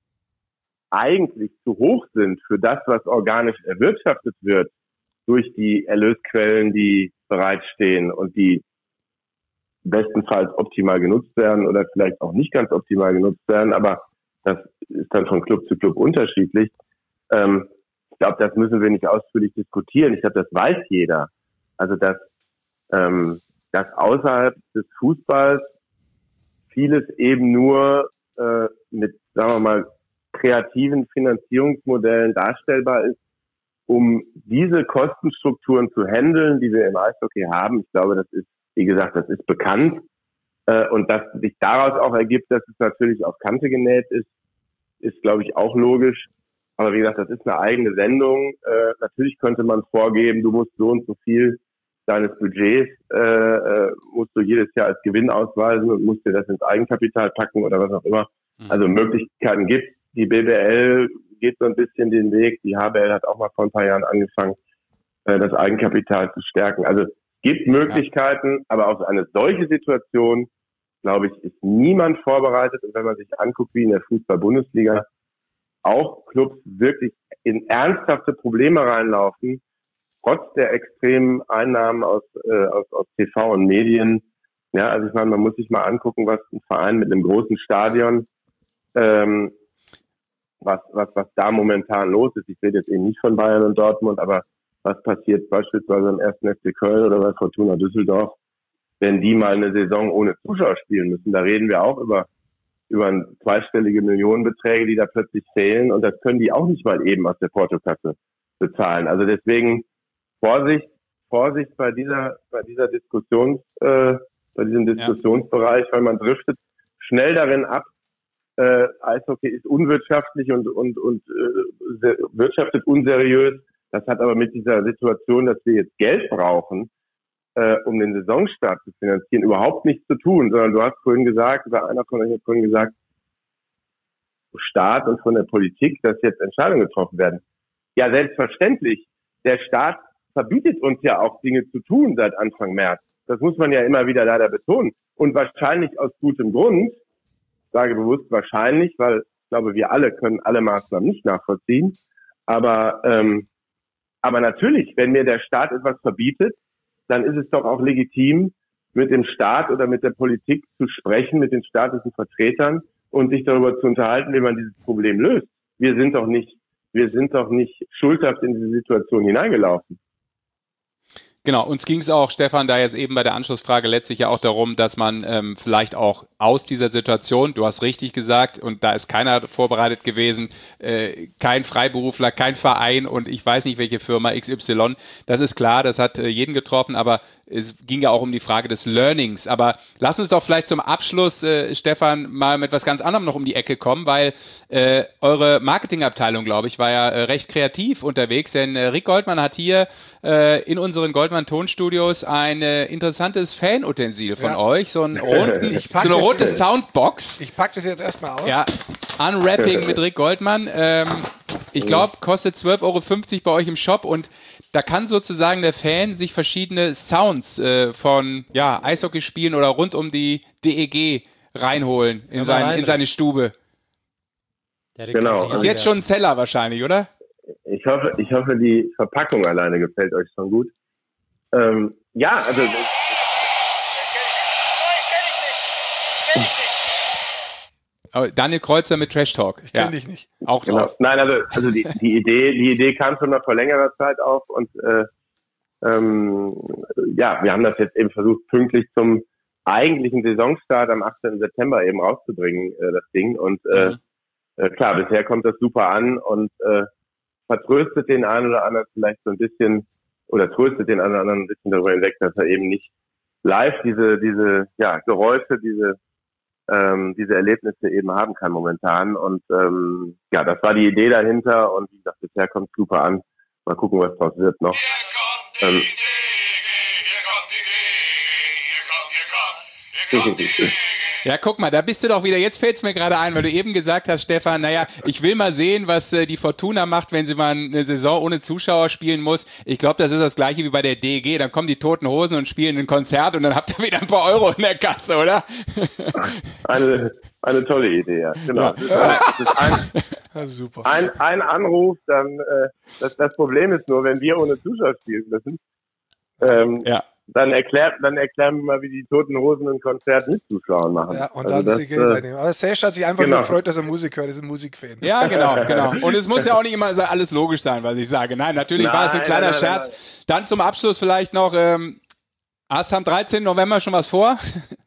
eigentlich zu hoch sind für das, was organisch erwirtschaftet wird durch die Erlösquellen, die bereitstehen und die bestenfalls optimal genutzt werden oder vielleicht auch nicht ganz optimal genutzt werden, aber das ist dann von Club zu Club unterschiedlich. Ähm, ich glaube, das müssen wir nicht ausführlich diskutieren. Ich glaube, das weiß jeder. Also, dass, ähm, dass außerhalb des Fußballs vieles eben nur äh, mit, sagen wir mal, kreativen Finanzierungsmodellen darstellbar ist, um diese Kostenstrukturen zu handeln, die wir im Eishockey haben. Ich glaube, das ist, wie gesagt, das ist bekannt. Äh, und dass sich daraus auch ergibt, dass es natürlich auf Kante genäht ist, ist, glaube ich, auch logisch. Aber wie gesagt, das ist eine eigene Sendung. Äh, natürlich könnte man vorgeben, du musst so und so viel deines Budgets, äh, äh, musst du jedes Jahr als Gewinn ausweisen und musst dir das ins Eigenkapital packen oder was auch immer. Mhm. Also Möglichkeiten gibt. Die B B L geht so ein bisschen den Weg. Die H B L hat auch mal vor ein paar Jahren angefangen, äh, das Eigenkapital zu stärken. Also es gibt Möglichkeiten, ja. Aber auf eine solche Situation, glaube ich, ist niemand vorbereitet. Und wenn man sich anguckt, wie in der Fußball-Bundesliga auch Clubs wirklich in ernsthafte Probleme reinlaufen, trotz der extremen Einnahmen aus, äh, aus, aus T V und Medien. Ja, also ich meine, man muss sich mal angucken, was ein Verein mit einem großen Stadion, ähm, was, was, was da momentan los ist. Ich rede jetzt eben nicht von Bayern und Dortmund, aber was passiert beispielsweise im ersten F C Köln oder bei Fortuna Düsseldorf, wenn die mal eine Saison ohne Zuschauer spielen müssen. Da reden wir auch über, über zweistellige Millionenbeträge, die da plötzlich fehlen. Und das können die auch nicht mal eben aus der Portokasse bezahlen. Also deswegen Vorsicht, Vorsicht bei dieser, bei dieser Diskussions, äh, bei diesem Diskussionsbereich, ja. Weil man driftet schnell darin ab, äh, Eishockey ist unwirtschaftlich und, und, und äh, wirtschaftet unseriös. Das hat aber mit dieser Situation, dass wir jetzt Geld brauchen, äh, um den Saisonstart zu finanzieren, überhaupt nichts zu tun, sondern du hast vorhin gesagt, oder einer von euch hat vorhin gesagt, vom Staat und von der Politik, dass jetzt Entscheidungen getroffen werden. Ja, selbstverständlich. Der Staat verbietet uns ja auch Dinge zu tun seit Anfang März. Das muss man ja immer wieder leider betonen. Und wahrscheinlich aus gutem Grund, ich sage bewusst wahrscheinlich, weil ich glaube, wir alle können alle Maßnahmen nicht nachvollziehen. Aber, ähm, aber natürlich, wenn mir der Staat etwas verbietet, dann ist es doch auch legitim, mit dem Staat oder mit der Politik zu sprechen, mit den staatlichen Vertretern und sich darüber zu unterhalten, wie man dieses Problem löst. Wir sind doch nicht, wir sind doch nicht schuldhaft in diese Situation hineingelaufen. Genau, uns ging es auch, Stefan, da jetzt eben bei der Anschlussfrage letztlich ja auch darum, dass man ähm, vielleicht auch aus dieser Situation, du hast richtig gesagt, und da ist keiner vorbereitet gewesen, äh, kein Freiberufler, kein Verein und ich weiß nicht, welche Firma X Y, das ist klar, das hat äh, jeden getroffen, aber es ging ja auch um die Frage des Learnings. Aber lass uns doch vielleicht zum Abschluss, äh, Stefan, mal mit was ganz anderem noch um die Ecke kommen, weil äh, eure Marketingabteilung, glaube ich, war ja äh, recht kreativ unterwegs, denn äh, Rick Goldmann hat hier äh, in unseren Goldmann-Tonstudios ein äh, interessantes Fanutensil von ja. euch, so, einen roten, so eine rote das, Soundbox. Ich packe das jetzt erstmal aus. Ja, Unwrapping mit Rick Goldmann. Ähm, ich glaube, kostet zwölf Euro fünfzig bei euch im Shop und da kann sozusagen der Fan sich verschiedene Sounds äh, von ja, Eishockeyspielen oder rund um die D E G reinholen in, sein, rein, in seine Stube. Genau. Ist jetzt schon ein Seller wahrscheinlich, oder? Ich hoffe, ich hoffe, die Verpackung alleine gefällt euch schon gut. Ähm, ja, also... Das, Oh, Daniel Kreuzer mit Trash Talk. Ich kenne ja. dich nicht. Auch genau. drauf. Nein, also, also die, die Idee, die Idee kam schon mal vor längerer Zeit auf und äh, ähm, ja, wir haben das jetzt eben versucht, pünktlich zum eigentlichen Saisonstart am achtzehnten September eben rauszubringen, äh, das Ding. Und äh, mhm. äh, klar, bisher kommt das super an und äh, vertröstet den einen oder anderen vielleicht so ein bisschen oder tröstet den einen oder anderen ein bisschen darüber hinweg, dass er eben nicht live diese diese ja Geräusche, diese ähm, diese Erlebnisse eben haben kann momentan. Und ähm, ja, das war die Idee dahinter und wie gesagt, bisher kommt super an. Mal gucken, was draus wird noch. Ähm, Ja, guck mal, da bist du doch wieder, jetzt fällt es mir gerade ein, weil du eben gesagt hast, Stefan, naja, ich will mal sehen, was äh, die Fortuna macht, wenn sie mal eine Saison ohne Zuschauer spielen muss. Ich glaube, das ist das gleiche wie bei der D E G, dann kommen die Toten Hosen und spielen ein Konzert und dann habt ihr wieder ein paar Euro in der Kasse, oder? Eine, eine tolle Idee, ja. Genau. Ja. Das ist, das ist ein, Ja, super. ein, ein Anruf, dann äh, das, das Problem ist nur, wenn wir ohne Zuschauer spielen müssen, ähm, Ja. dann erklärt, dann erklären wir mal, wie die Toten Hosen ein Konzert mit Zuschauern machen. Ja, und Also dann das, sie Geld äh, einnehmen. Aber Sesh hat sich einfach genau. nur gefreut, dass er Musik hört. Er ist ein Musikfan. Ja, genau, genau. Und es muss ja auch nicht immer so alles logisch sein, was ich sage. Nein, natürlich war es ein Nein, kleiner nein, nein, Scherz. nein. Dann zum Abschluss vielleicht noch, ähm, hast du am dreizehnten November schon was vor?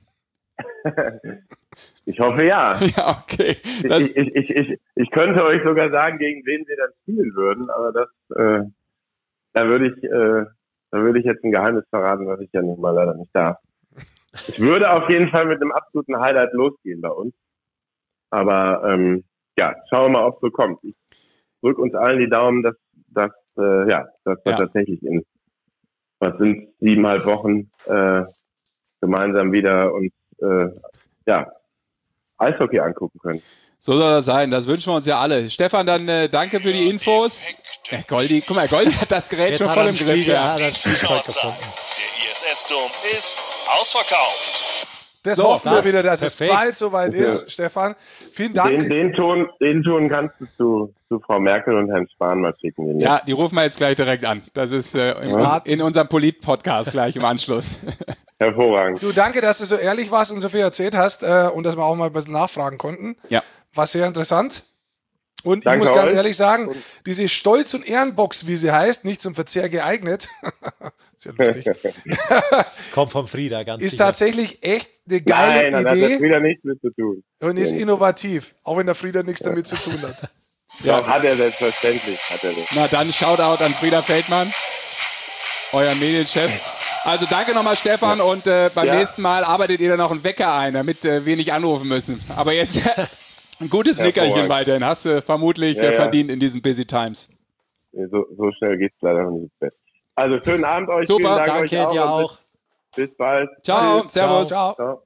Ich hoffe ja. Ja, okay. Das, Ich, ich, ich, ich, ich könnte euch sogar sagen, gegen wen wir dann spielen würden, aber das, äh, da würde ich, äh, da würde ich jetzt ein Geheimnis verraten, was ich ja nun mal leider nicht darf. Ich würde auf jeden Fall mit einem absoluten Highlight losgehen bei uns. Aber ähm, ja, schauen wir mal, ob es so kommt. Ich drücke uns allen die Daumen, dass, dass äh, ja, dass wir Ja. tatsächlich in was sind siebeneinhalb Wochen äh, gemeinsam wieder uns äh, ja, Eishockey angucken können. so soll das sein, das wünschen wir uns ja alle. Stefan, dann äh, danke für die Infos. Äh, Goldi, guck mal, Goldi hat das Gerät Jetzt schon hat voll er im ein Griff. Spiel, Ja. ja, ein Spielzeug gefunden. Der I S S-Dom ist ausverkauft. Das So, hoffen wir das- wieder, dass perfekt. es bald soweit ist, Stefan. Vielen Dank. Den, den, Ton, den Ton kannst du zu, zu Frau Merkel und Herrn Spahn mal schicken. Den Ja, die rufen wir jetzt gleich direkt an. Das ist äh, in, Ja. uns, in unserem Polit-Podcast gleich im Anschluss. Hervorragend. Du, danke, dass du so ehrlich warst und so viel erzählt hast äh, und dass wir auch mal ein bisschen nachfragen konnten. Ja. War sehr interessant. Und Danke ich muss ganz euch. ehrlich sagen, diese Stolz- und Ehrenbox, wie sie heißt, nicht zum Verzehr geeignet, ist ja lustig, Kommt vom Frieda, ganz ist sicher. tatsächlich echt eine geile Nein, das hat Idee das wieder nichts mit zu tun. und ist innovativ, auch wenn der Frieder nichts damit zu tun hat. Ja. Doch, hat er selbstverständlich. Hat er das. Na dann Shoutout an Frieda Feldmann, euer Medienchef. Also danke nochmal, Stefan, und äh, beim Ja. nächsten Mal arbeitet ihr dann noch einen Wecker ein, damit äh, wir nicht anrufen müssen. Aber jetzt ein gutes Nickerchen Hervorragend. weiterhin. Hast du vermutlich Ja, äh, ja. verdient in diesen Busy Times. Nee, So, so schnell geht's leider noch nicht ins Bett. Also schönen Abend euch. Super, Vielen Dank Danke euch auch. dir und auch. Bis, bis bald. Ciao, Tschüss. servus. Ciao. Ciao.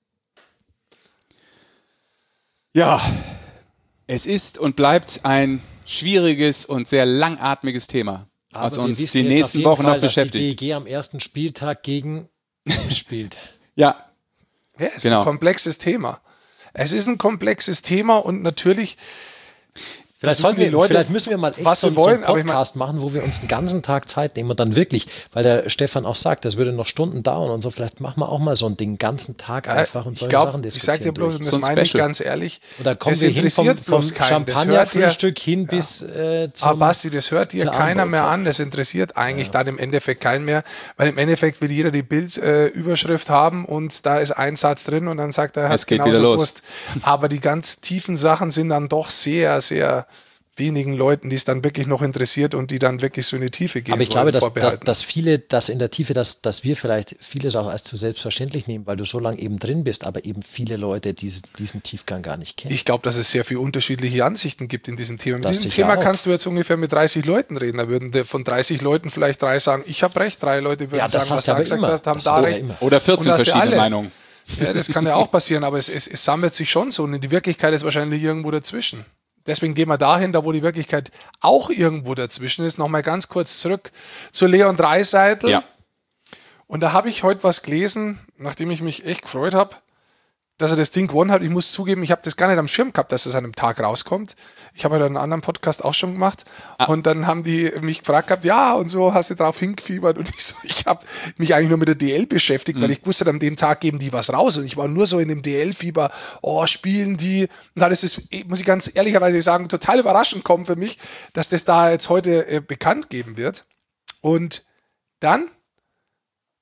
Ja, es ist und bleibt ein schwieriges und sehr langatmiges Thema, Aber was wir uns wissen die jetzt auf nächsten jeden Wochen Fall, noch dass beschäftigt. die D E G am ersten Spieltag gegen spielt. Ja, Ja, es ist Genau. ein komplexes Thema. Es ist ein komplexes Thema und natürlich Vielleicht, versuchen sollten die wir, Leute, vielleicht müssen wir mal echt was so, sie so einen wollen, aber ich mein- Podcast machen, wo wir uns den ganzen Tag Zeit nehmen und dann wirklich, weil der Stefan auch sagt, das würde noch Stunden dauern und so, vielleicht machen wir auch mal so ein Ding, den ganzen Tag einfach und ich solche glaube, Sachen ich diskutieren. sag dir bloß, und durch. das So ein meine ich Special. ganz ehrlich, Und dann kommen das wir hin vom, interessiert vom bloß keinen. Das hört dir- Champagnerfrühstück hin bis äh, zum... Aber Basti, das hört dir zur keiner mehr Abendbrotzeit. an, das interessiert eigentlich dann im Endeffekt keinen mehr, weil im Endeffekt will jeder die Bildüberschrift äh, haben und da ist ein Satz drin und dann sagt er, er hat Es geht genauso wieder los. gewusst. Aber die ganz tiefen Sachen sind dann doch sehr, sehr wenigen Leuten, die es dann wirklich noch interessiert und die dann wirklich so in die Tiefe gehen Aber ich wollen, glaube, dass, dass, vorbehalten. dass viele das in der Tiefe, dass, dass wir vielleicht vieles auch als zu selbstverständlich nehmen, weil du so lange eben drin bist, aber eben viele Leute diese, diesen Tiefgang gar nicht kennen. Ich glaube, dass es sehr viele unterschiedliche Ansichten gibt in diesem Thema. Mit Das diesem sicher Thema auch. kannst du jetzt ungefähr mit dreißig Leuten reden. Da würden dir von dreißig Leuten vielleicht drei sagen, ich habe recht, drei Leute würden Ja, das sagen, was hast du du aber gesagt immer. hast, haben Das da hast du recht. ja immer. oder vierzehn Und hast du verschiedene alle. Meinungen. Ja, das kann ja auch passieren, aber es, es, es sammelt sich schon so und die Wirklichkeit ist wahrscheinlich irgendwo dazwischen. Deswegen gehen wir dahin, da wo die Wirklichkeit auch irgendwo dazwischen ist. Nochmal ganz kurz zurück zu Leon Draisaitl. Ja. Und da habe ich heute was gelesen, nachdem ich mich echt gefreut habe, dass er das Ding gewonnen hat. Ich muss zugeben, ich habe das gar nicht am Schirm gehabt, dass es an einem Tag rauskommt. Ich habe ja einen anderen Podcast auch schon gemacht. Ah. Und dann haben die mich gefragt gehabt, ja, und so hast du drauf hingefiebert. Und ich so, ich habe mich eigentlich nur mit der D L beschäftigt, Mhm. weil ich wusste, an dem Tag geben die was raus. Und ich war nur so in dem D L-Fieber, oh, spielen die. Und dann ist es, muss ich ganz ehrlicherweise sagen, total überraschend kommen für mich, dass das da jetzt heute äh, bekannt geben wird. Und dann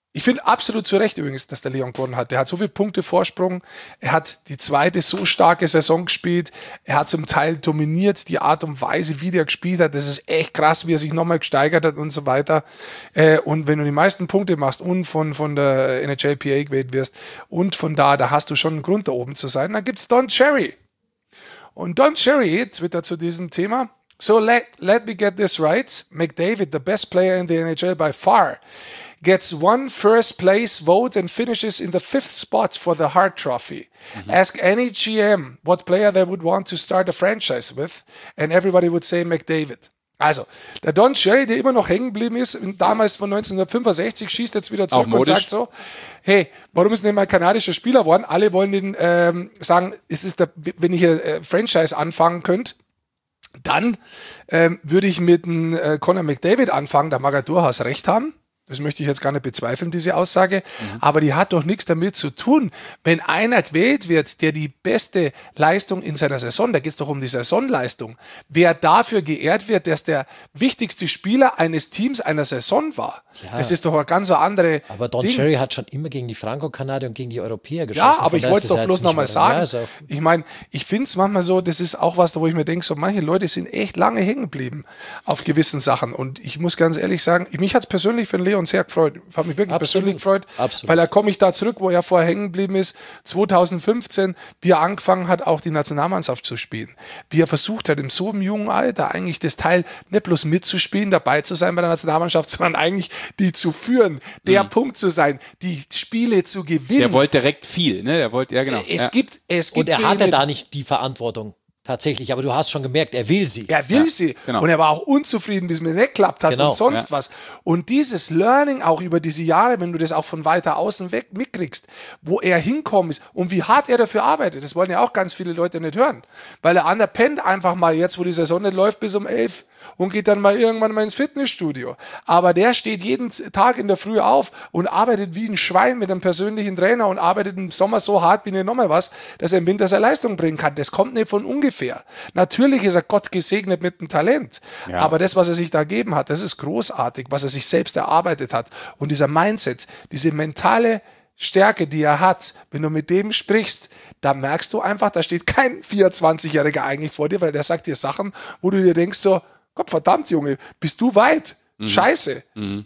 Ich finde absolut zu Recht übrigens, dass der Leon gewonnen hat. Der hat so viele Punkte Vorsprung. Er hat die zweite so starke Saison gespielt. Er hat zum Teil dominiert. Die Art und Weise, wie der gespielt hat, das ist echt krass, wie er sich nochmal gesteigert hat und so weiter. Äh, und wenn du die meisten Punkte machst und von, von der N H L P A gewählt wirst und von da, da hast du schon einen Grund, da oben zu sein. Dann gibt's Don Cherry. Und Don Cherry twittert zu diesem Thema: So let, let me get this right. McDavid, the best player in the N H L by far, gets one first place vote and finishes in the fifth spot for the Hart Trophy. Mm-hmm. Ask any G M what player they would want to start a franchise with, and everybody would say McDavid. Also, der Don Cherry, der immer noch hängen geblieben ist, damals von neunzehnhundertfünfundsechzig, schießt jetzt wieder zurück und sagt so: Hey, warum ist denn mal kanadischer Spieler geworden? Alle wollen den ähm, sagen, es ist der, wenn ich hier äh, Franchise anfangen könnte, dann ähm, würde ich mit dem äh, Connor McDavid anfangen. Da mag er durchaus recht haben. Das möchte ich jetzt gar nicht bezweifeln, diese Aussage. Mhm. Aber die hat doch nichts damit zu tun. Wenn einer gewählt wird, der die beste Leistung in seiner Saison, da geht es doch um die Saisonleistung, wer dafür geehrt wird, dass der wichtigste Spieler eines Teams einer Saison war, ja. Das ist doch eine ganz andere Aber Don Ding. Cherry hat schon immer gegen die Franco-Kanadier und gegen die Europäer geschossen. Ja, aber ich wollte es doch bloß nochmal sagen. Ja, ich meine, ich finde es manchmal so, das ist auch was, wo ich mir denke, so manche Leute sind echt lange hängen geblieben auf gewissen Sachen. Und ich muss ganz ehrlich sagen, mich hat es persönlich für den Leon sehr gefreut. Ich habe mich wirklich Absolut. persönlich gefreut, Absolut. weil da komme ich da zurück, wo er vorher hängen geblieben ist, zweitausendfünfzehn, wie er angefangen hat, auch die Nationalmannschaft zu spielen. Wie er versucht hat, in so einem jungen Alter eigentlich das Teil nicht bloß mitzuspielen, dabei zu sein bei der Nationalmannschaft, sondern eigentlich die zu führen, der mhm. Punkt zu sein, die Spiele zu gewinnen. Der wollte direkt viel, ne? Er wollte, ja genau. Es ja. gibt, es gibt Und er hatte da nicht die Verantwortung. Tatsächlich, aber du hast schon gemerkt, er will sie. Er will ja, sie. Genau. Und er war auch unzufrieden, bis es mir nicht geklappt hat genau. und sonst ja. was. Und dieses Learning auch über diese Jahre, wenn du das auch von weiter außen weg mitkriegst, wo er hinkommen ist und wie hart er dafür arbeitet, das wollen ja auch ganz viele Leute nicht hören. Weil der andere pennt einfach mal jetzt, wo die Saison nicht läuft, bis um elf und geht dann mal irgendwann mal ins Fitnessstudio. Aber der steht jeden Tag in der Früh auf und arbeitet wie ein Schwein mit einem persönlichen Trainer und arbeitet im Sommer so hart wie nicht nochmal was, dass er im Winter seine Leistung bringen kann. Das kommt nicht von ungefähr. Natürlich ist er Gott gesegnet mit dem Talent. Ja. Aber das, was er sich da gegeben hat, das ist großartig, was er sich selbst erarbeitet hat. Und dieser Mindset, diese mentale Stärke, die er hat, wenn du mit dem sprichst, da merkst du einfach, da steht kein vierundzwanzigjähriger eigentlich vor dir, weil der sagt dir Sachen, wo du dir denkst so, Gott verdammt, Junge, bist du weit? Mhm. Scheiße. Mhm.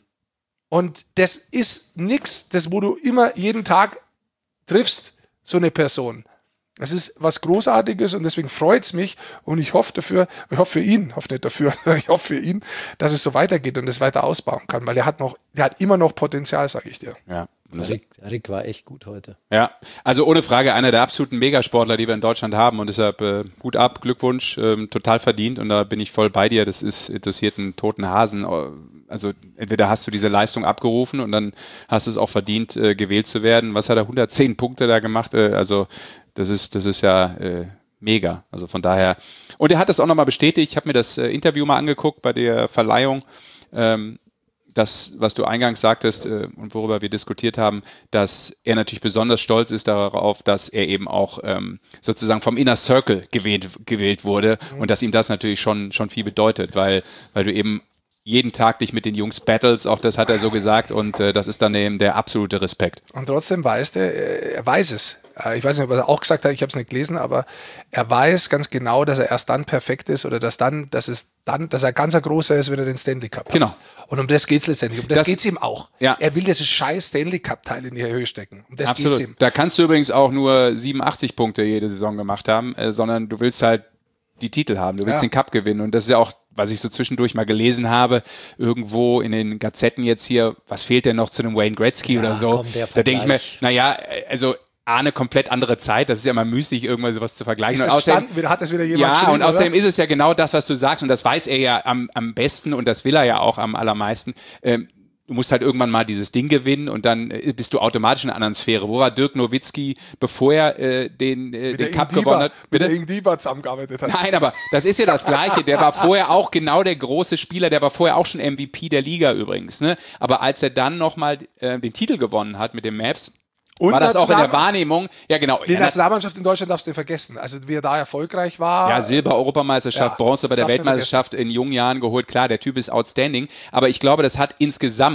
Und das ist nichts, das wo du immer jeden Tag triffst, so eine Person. Das ist was Großartiges und deswegen freut es mich und ich hoffe dafür, ich hoffe für ihn, hoffe nicht dafür, ich hoffe für ihn, dass es so weitergeht und es weiter ausbauen kann, weil der hat noch, der hat immer noch Potenzial, sage ich dir. Ja. Rick, Rick war echt gut heute. Ja, also ohne Frage einer der absoluten Megasportler, die wir in Deutschland haben und deshalb äh, Hut ab, Glückwunsch, ähm, total verdient und da bin ich voll bei dir, das ist interessiert einen toten Hasen, also entweder hast du diese Leistung abgerufen und dann hast du es auch verdient, äh, gewählt zu werden, was hat er, hundertzehn Punkte da gemacht, äh, also das ist, das ist ja äh, mega, also von daher, und er hat das auch nochmal bestätigt, ich habe mir das äh, Interview mal angeguckt bei der Verleihung, ähm, das, was du eingangs sagtest äh, und worüber wir diskutiert haben, dass er natürlich besonders stolz ist darauf, dass er eben auch ähm, sozusagen vom Inner Circle gewählt, gewählt wurde mhm. und dass ihm das natürlich schon, schon viel bedeutet, weil, weil du eben jeden Tag dich mit den Jungs battles, auch das hat er so gesagt und äh, das ist dann eben der absolute Respekt. Und trotzdem weiß der, er weiß es. Ich weiß nicht, ob er auch gesagt hat, ich habe es nicht gelesen, aber er weiß ganz genau, dass er erst dann perfekt ist oder dass dann, dass es dann, dass er ganz ein großer ist, wenn er den Stanley Cup hat. Genau. Und um das geht es letztendlich. Um das, das geht es ihm auch. Ja. Er will dieses scheiß Stanley Cup-Teil in die Höhe stecken. Um das Absolut. geht's ihm. Da kannst du übrigens auch nur siebenundachtzig Punkte jede Saison gemacht haben, äh, sondern du willst halt die Titel haben, du willst ja. den Cup gewinnen und das ist ja auch, was ich so zwischendurch mal gelesen habe, irgendwo in den Gazetten jetzt hier, was fehlt denn noch zu einem Wayne Gretzky ja, oder so, komm, da denke ich mir, naja, also A, eine komplett andere Zeit, das ist ja immer müßig, irgendwas sowas zu vergleichen. Ist und außerdem, wieder, hat das wieder jemand ja, und außerdem oder? ist es ja genau das, was du sagst und das weiß er ja am, am besten und das will er ja auch am allermeisten. Ähm, du musst halt irgendwann mal dieses Ding gewinnen und dann äh, bist du automatisch in einer anderen Sphäre. Wo war Dirk Nowitzki, bevor er äh, den, äh, den Cup gewonnen hat? Mit der Ingdiva zusammengearbeitet hat. Nein, aber das ist ja das Gleiche. Der war vorher auch genau der große Spieler, der war vorher auch schon M V P der Liga übrigens. Ne? Aber als er dann nochmal äh, den Titel gewonnen hat mit den Maps, und war das auch in der Wahrnehmung? Ja, genau. Die Nationalmannschaft in Deutschland darfst du nicht vergessen. Also, wie er da erfolgreich war. Ja, Silber-Europameisterschaft, ja, Bronze bei der Weltmeisterschaft in jungen Jahren geholt. Klar, der Typ ist outstanding. Aber ich glaube, das hat insgesamt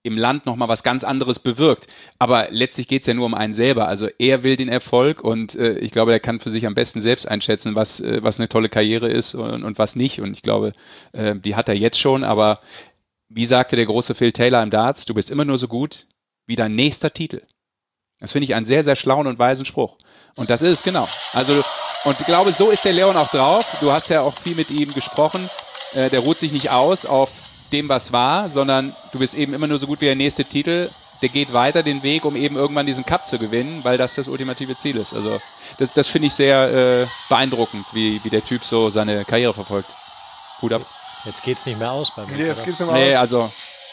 im Land nochmal was ganz anderes bewirkt. Aber letztlich geht es ja nur um einen selber. Also er will den Erfolg und äh, ich glaube, der kann für sich am besten selbst einschätzen, was, äh, was eine tolle Karriere ist und, und was nicht. Und ich glaube, äh, die hat er jetzt schon. Aber wie sagte der große Phil Taylor im Darts, du bist immer nur so gut wie dein nächster Titel. Das finde ich einen sehr, sehr schlauen und weisen Spruch. Und das ist es, genau. Also, und ich glaube, so ist der Leon auch drauf. Du hast ja auch viel mit ihm gesprochen. Äh, der ruht sich nicht aus auf dem, was war, sondern du bist eben immer nur so gut wie der nächste Titel. Der geht weiter den Weg, um eben irgendwann diesen Cup zu gewinnen, weil das das ultimative Ziel ist. Also das, das finde ich sehr äh, beeindruckend, wie, wie der Typ so seine Karriere verfolgt. Hut ab. Jetzt geht's nicht mehr aus bei mir. Nee, jetzt geht's nicht mehr Nee, aus. also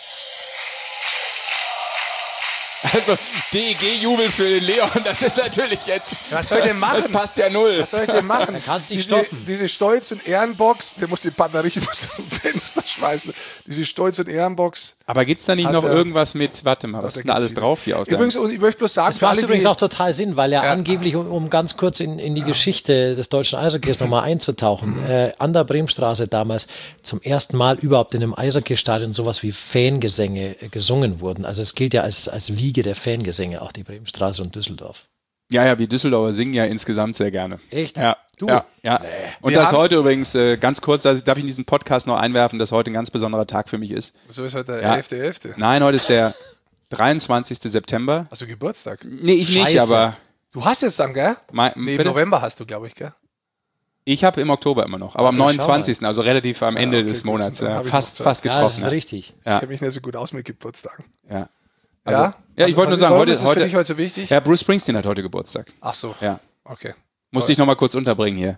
Also, D E G-Jubel für den Leon, das ist natürlich jetzt... Was soll ich denn machen? Das passt ja null. Was soll ich denn machen? Er kann's nicht diese, stoppen. diese Stolz- und Ehrenbox, der muss die Batterie aus dem Fenster schmeißen. Diese Stolz- und Ehrenbox. Aber gibt es da nicht Hat noch er- irgendwas mit, warte mal, was da ist denn da alles geht's drauf hier auf der... Übrigens, und ich möchte bloß sagen, Das für macht alle, übrigens die- auch total Sinn, weil er Ja. angeblich, um, um ganz kurz in, in die Geschichte des deutschen Eishockeys nochmal einzutauchen, Mhm. äh, an der Bremstraße damals zum ersten Mal überhaupt in einem Eishockeystadion sowas wie Fangesänge äh, gesungen wurden. Also es gilt ja als, als Wiege der Fangesänge, auch die Bremstraße und Düsseldorf. Ja, ja, wir Düsseldorfer singen ja insgesamt sehr gerne. Echt? Ja, Du? ja, ja. Und Wir das haben- heute übrigens, äh, ganz kurz, also darf ich in diesen Podcast noch einwerfen, dass heute ein ganz besonderer Tag für mich ist. So ist heute der Ja. elfte elfte Nein, heute ist der dreiundzwanzigster September. Hast du Geburtstag? Nee, ich nicht, Scheiße. aber Du hast jetzt dann, gell? mein, Nee, im bitte? November hast du, glaube ich, gell? Ich habe im Oktober immer noch, aber am schau mal. neunundzwanzigsten also relativ am Ende okay, des gut, Monats. dann Ja, hab ich fast, noch fast Ja, das getroffen. ist richtig. Ja. Ich kenne mich nicht so gut aus mit Geburtstagen. Ja. Ja. Also, ja, ja, ich wollte nur Was- sagen, warum heute ist ist das für heute. dich heute so wichtig? Ja, Bruce Springsteen hat heute Geburtstag. Ach so, Ja. okay. Musste ich noch mal kurz unterbringen hier.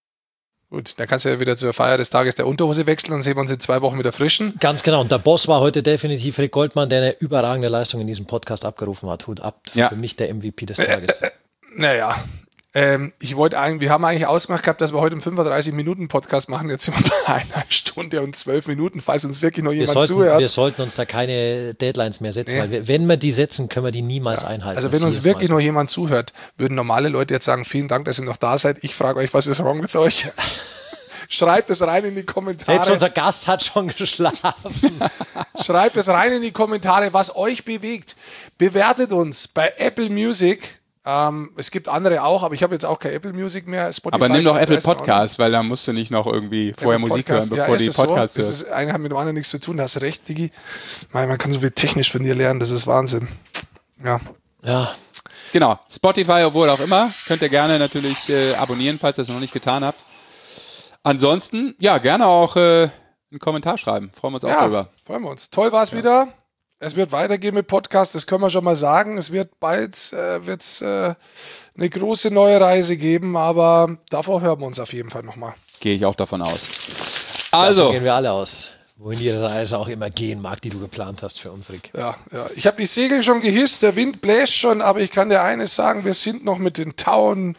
Gut, dann kannst du ja wieder zur Feier des Tages der Unterhose wechseln und sehen wir uns in zwei Wochen wieder frischen. Ganz genau. Und der Boss war heute definitiv Rick Goldmann, der eine überragende Leistung in diesem Podcast abgerufen hat. Hut ab. Ja. Für mich der M V P des Tages. Naja, ähm, ich wollte eigentlich, wir haben eigentlich ausgemacht gehabt, dass wir heute einen fünfunddreißig Minuten Podcast machen. Jetzt sind wir bei einer Stunde und zwölf Minuten, falls uns wirklich noch Wir jemand sollten, zuhört. wir sollten uns da keine Deadlines mehr setzen, Nee. weil wir, wenn wir die setzen, können wir die niemals einhalten. Also Das wenn ist uns jedes wirklich Mal noch jemand zuhört, würden normale Leute jetzt sagen, vielen Dank, dass ihr noch da seid. Ich frage euch, was ist wrong with euch? Schreibt es rein in die so. Selbst Kommentare. unser Gast hat schon geschlafen. Schreibt es rein in die Kommentare, was euch bewegt. Bewertet uns bei Apple Music. Ähm, es gibt andere auch, aber ich habe jetzt auch kein Apple Music mehr. Spotify, Aber nimm doch ich Apple weiß auch nicht. Podcast, weil da musst du nicht noch irgendwie vorher Apple Musik Podcast. hören, bevor ja, die ist es so? Podcasts Das hörst. ist eine hat mit dem anderen nichts zu tun. Da hast du recht, Digi. Man, man kann so viel technisch von dir lernen, das ist Wahnsinn. Ja. Ja, Genau, Spotify, obwohl auch immer, könnt ihr gerne natürlich äh, abonnieren, falls ihr es noch nicht getan habt. Ansonsten, ja, gerne auch äh, einen Kommentar schreiben. Freuen wir uns auch Ja, drüber. freuen wir uns. Toll war es wieder. Es wird weitergehen mit Podcast, das können wir schon mal sagen. Es wird bald äh, wird's, äh, eine große neue Reise geben, aber davor hören wir uns auf jeden Fall nochmal. Gehe ich auch davon aus. davon Also, gehen wir alle aus. Wohin die Reise auch immer gehen mag, die du geplant hast für uns, Rick. Ja, ja. Ich habe die Segel schon gehisst, der Wind bläst schon, aber ich kann dir eines sagen, wir sind noch mit den Tauen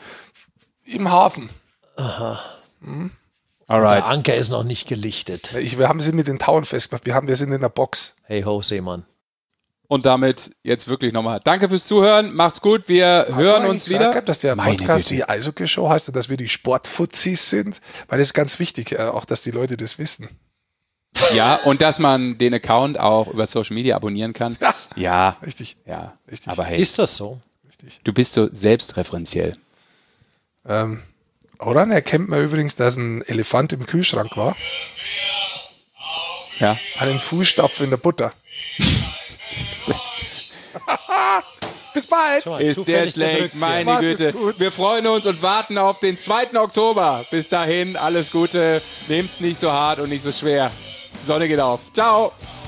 im Hafen. alright. Der Anker ist noch nicht gelichtet. Ich, wir haben sie mit den Tauen festgemacht, wir, haben, wir sind in der Box. Hey ho, Seemann. Und damit jetzt wirklich nochmal. Danke fürs Zuhören. Macht's gut. Wir Hast hören du uns eigentlich wieder. gesagt, dass der Meine Podcast Güte. die Eishockey-Show heißt und dass wir die Sportfuzis sind? Weil das ist ganz wichtig, äh, auch dass die Leute das wissen. Ja, und dass man den Account auch über Social Media abonnieren kann. Ja. Ja, Richtig, ja. Richtig. Aber hey, Ist das so? richtig. du bist so selbstreferenziell. Ähm, woran erkennt man übrigens, dass ein Elefant im Kühlschrank war? Ja. An den Fußstapfen in der Butter. Bis bald! Schau mal, Ist der zufällig schlecht, gedrückt hier. meine Macht's es Güte. gut. Wir freuen uns und warten auf den zweiten Oktober. Bis dahin, alles Gute. Nehmt's nicht so hart und nicht so schwer. Die Sonne geht auf. Ciao.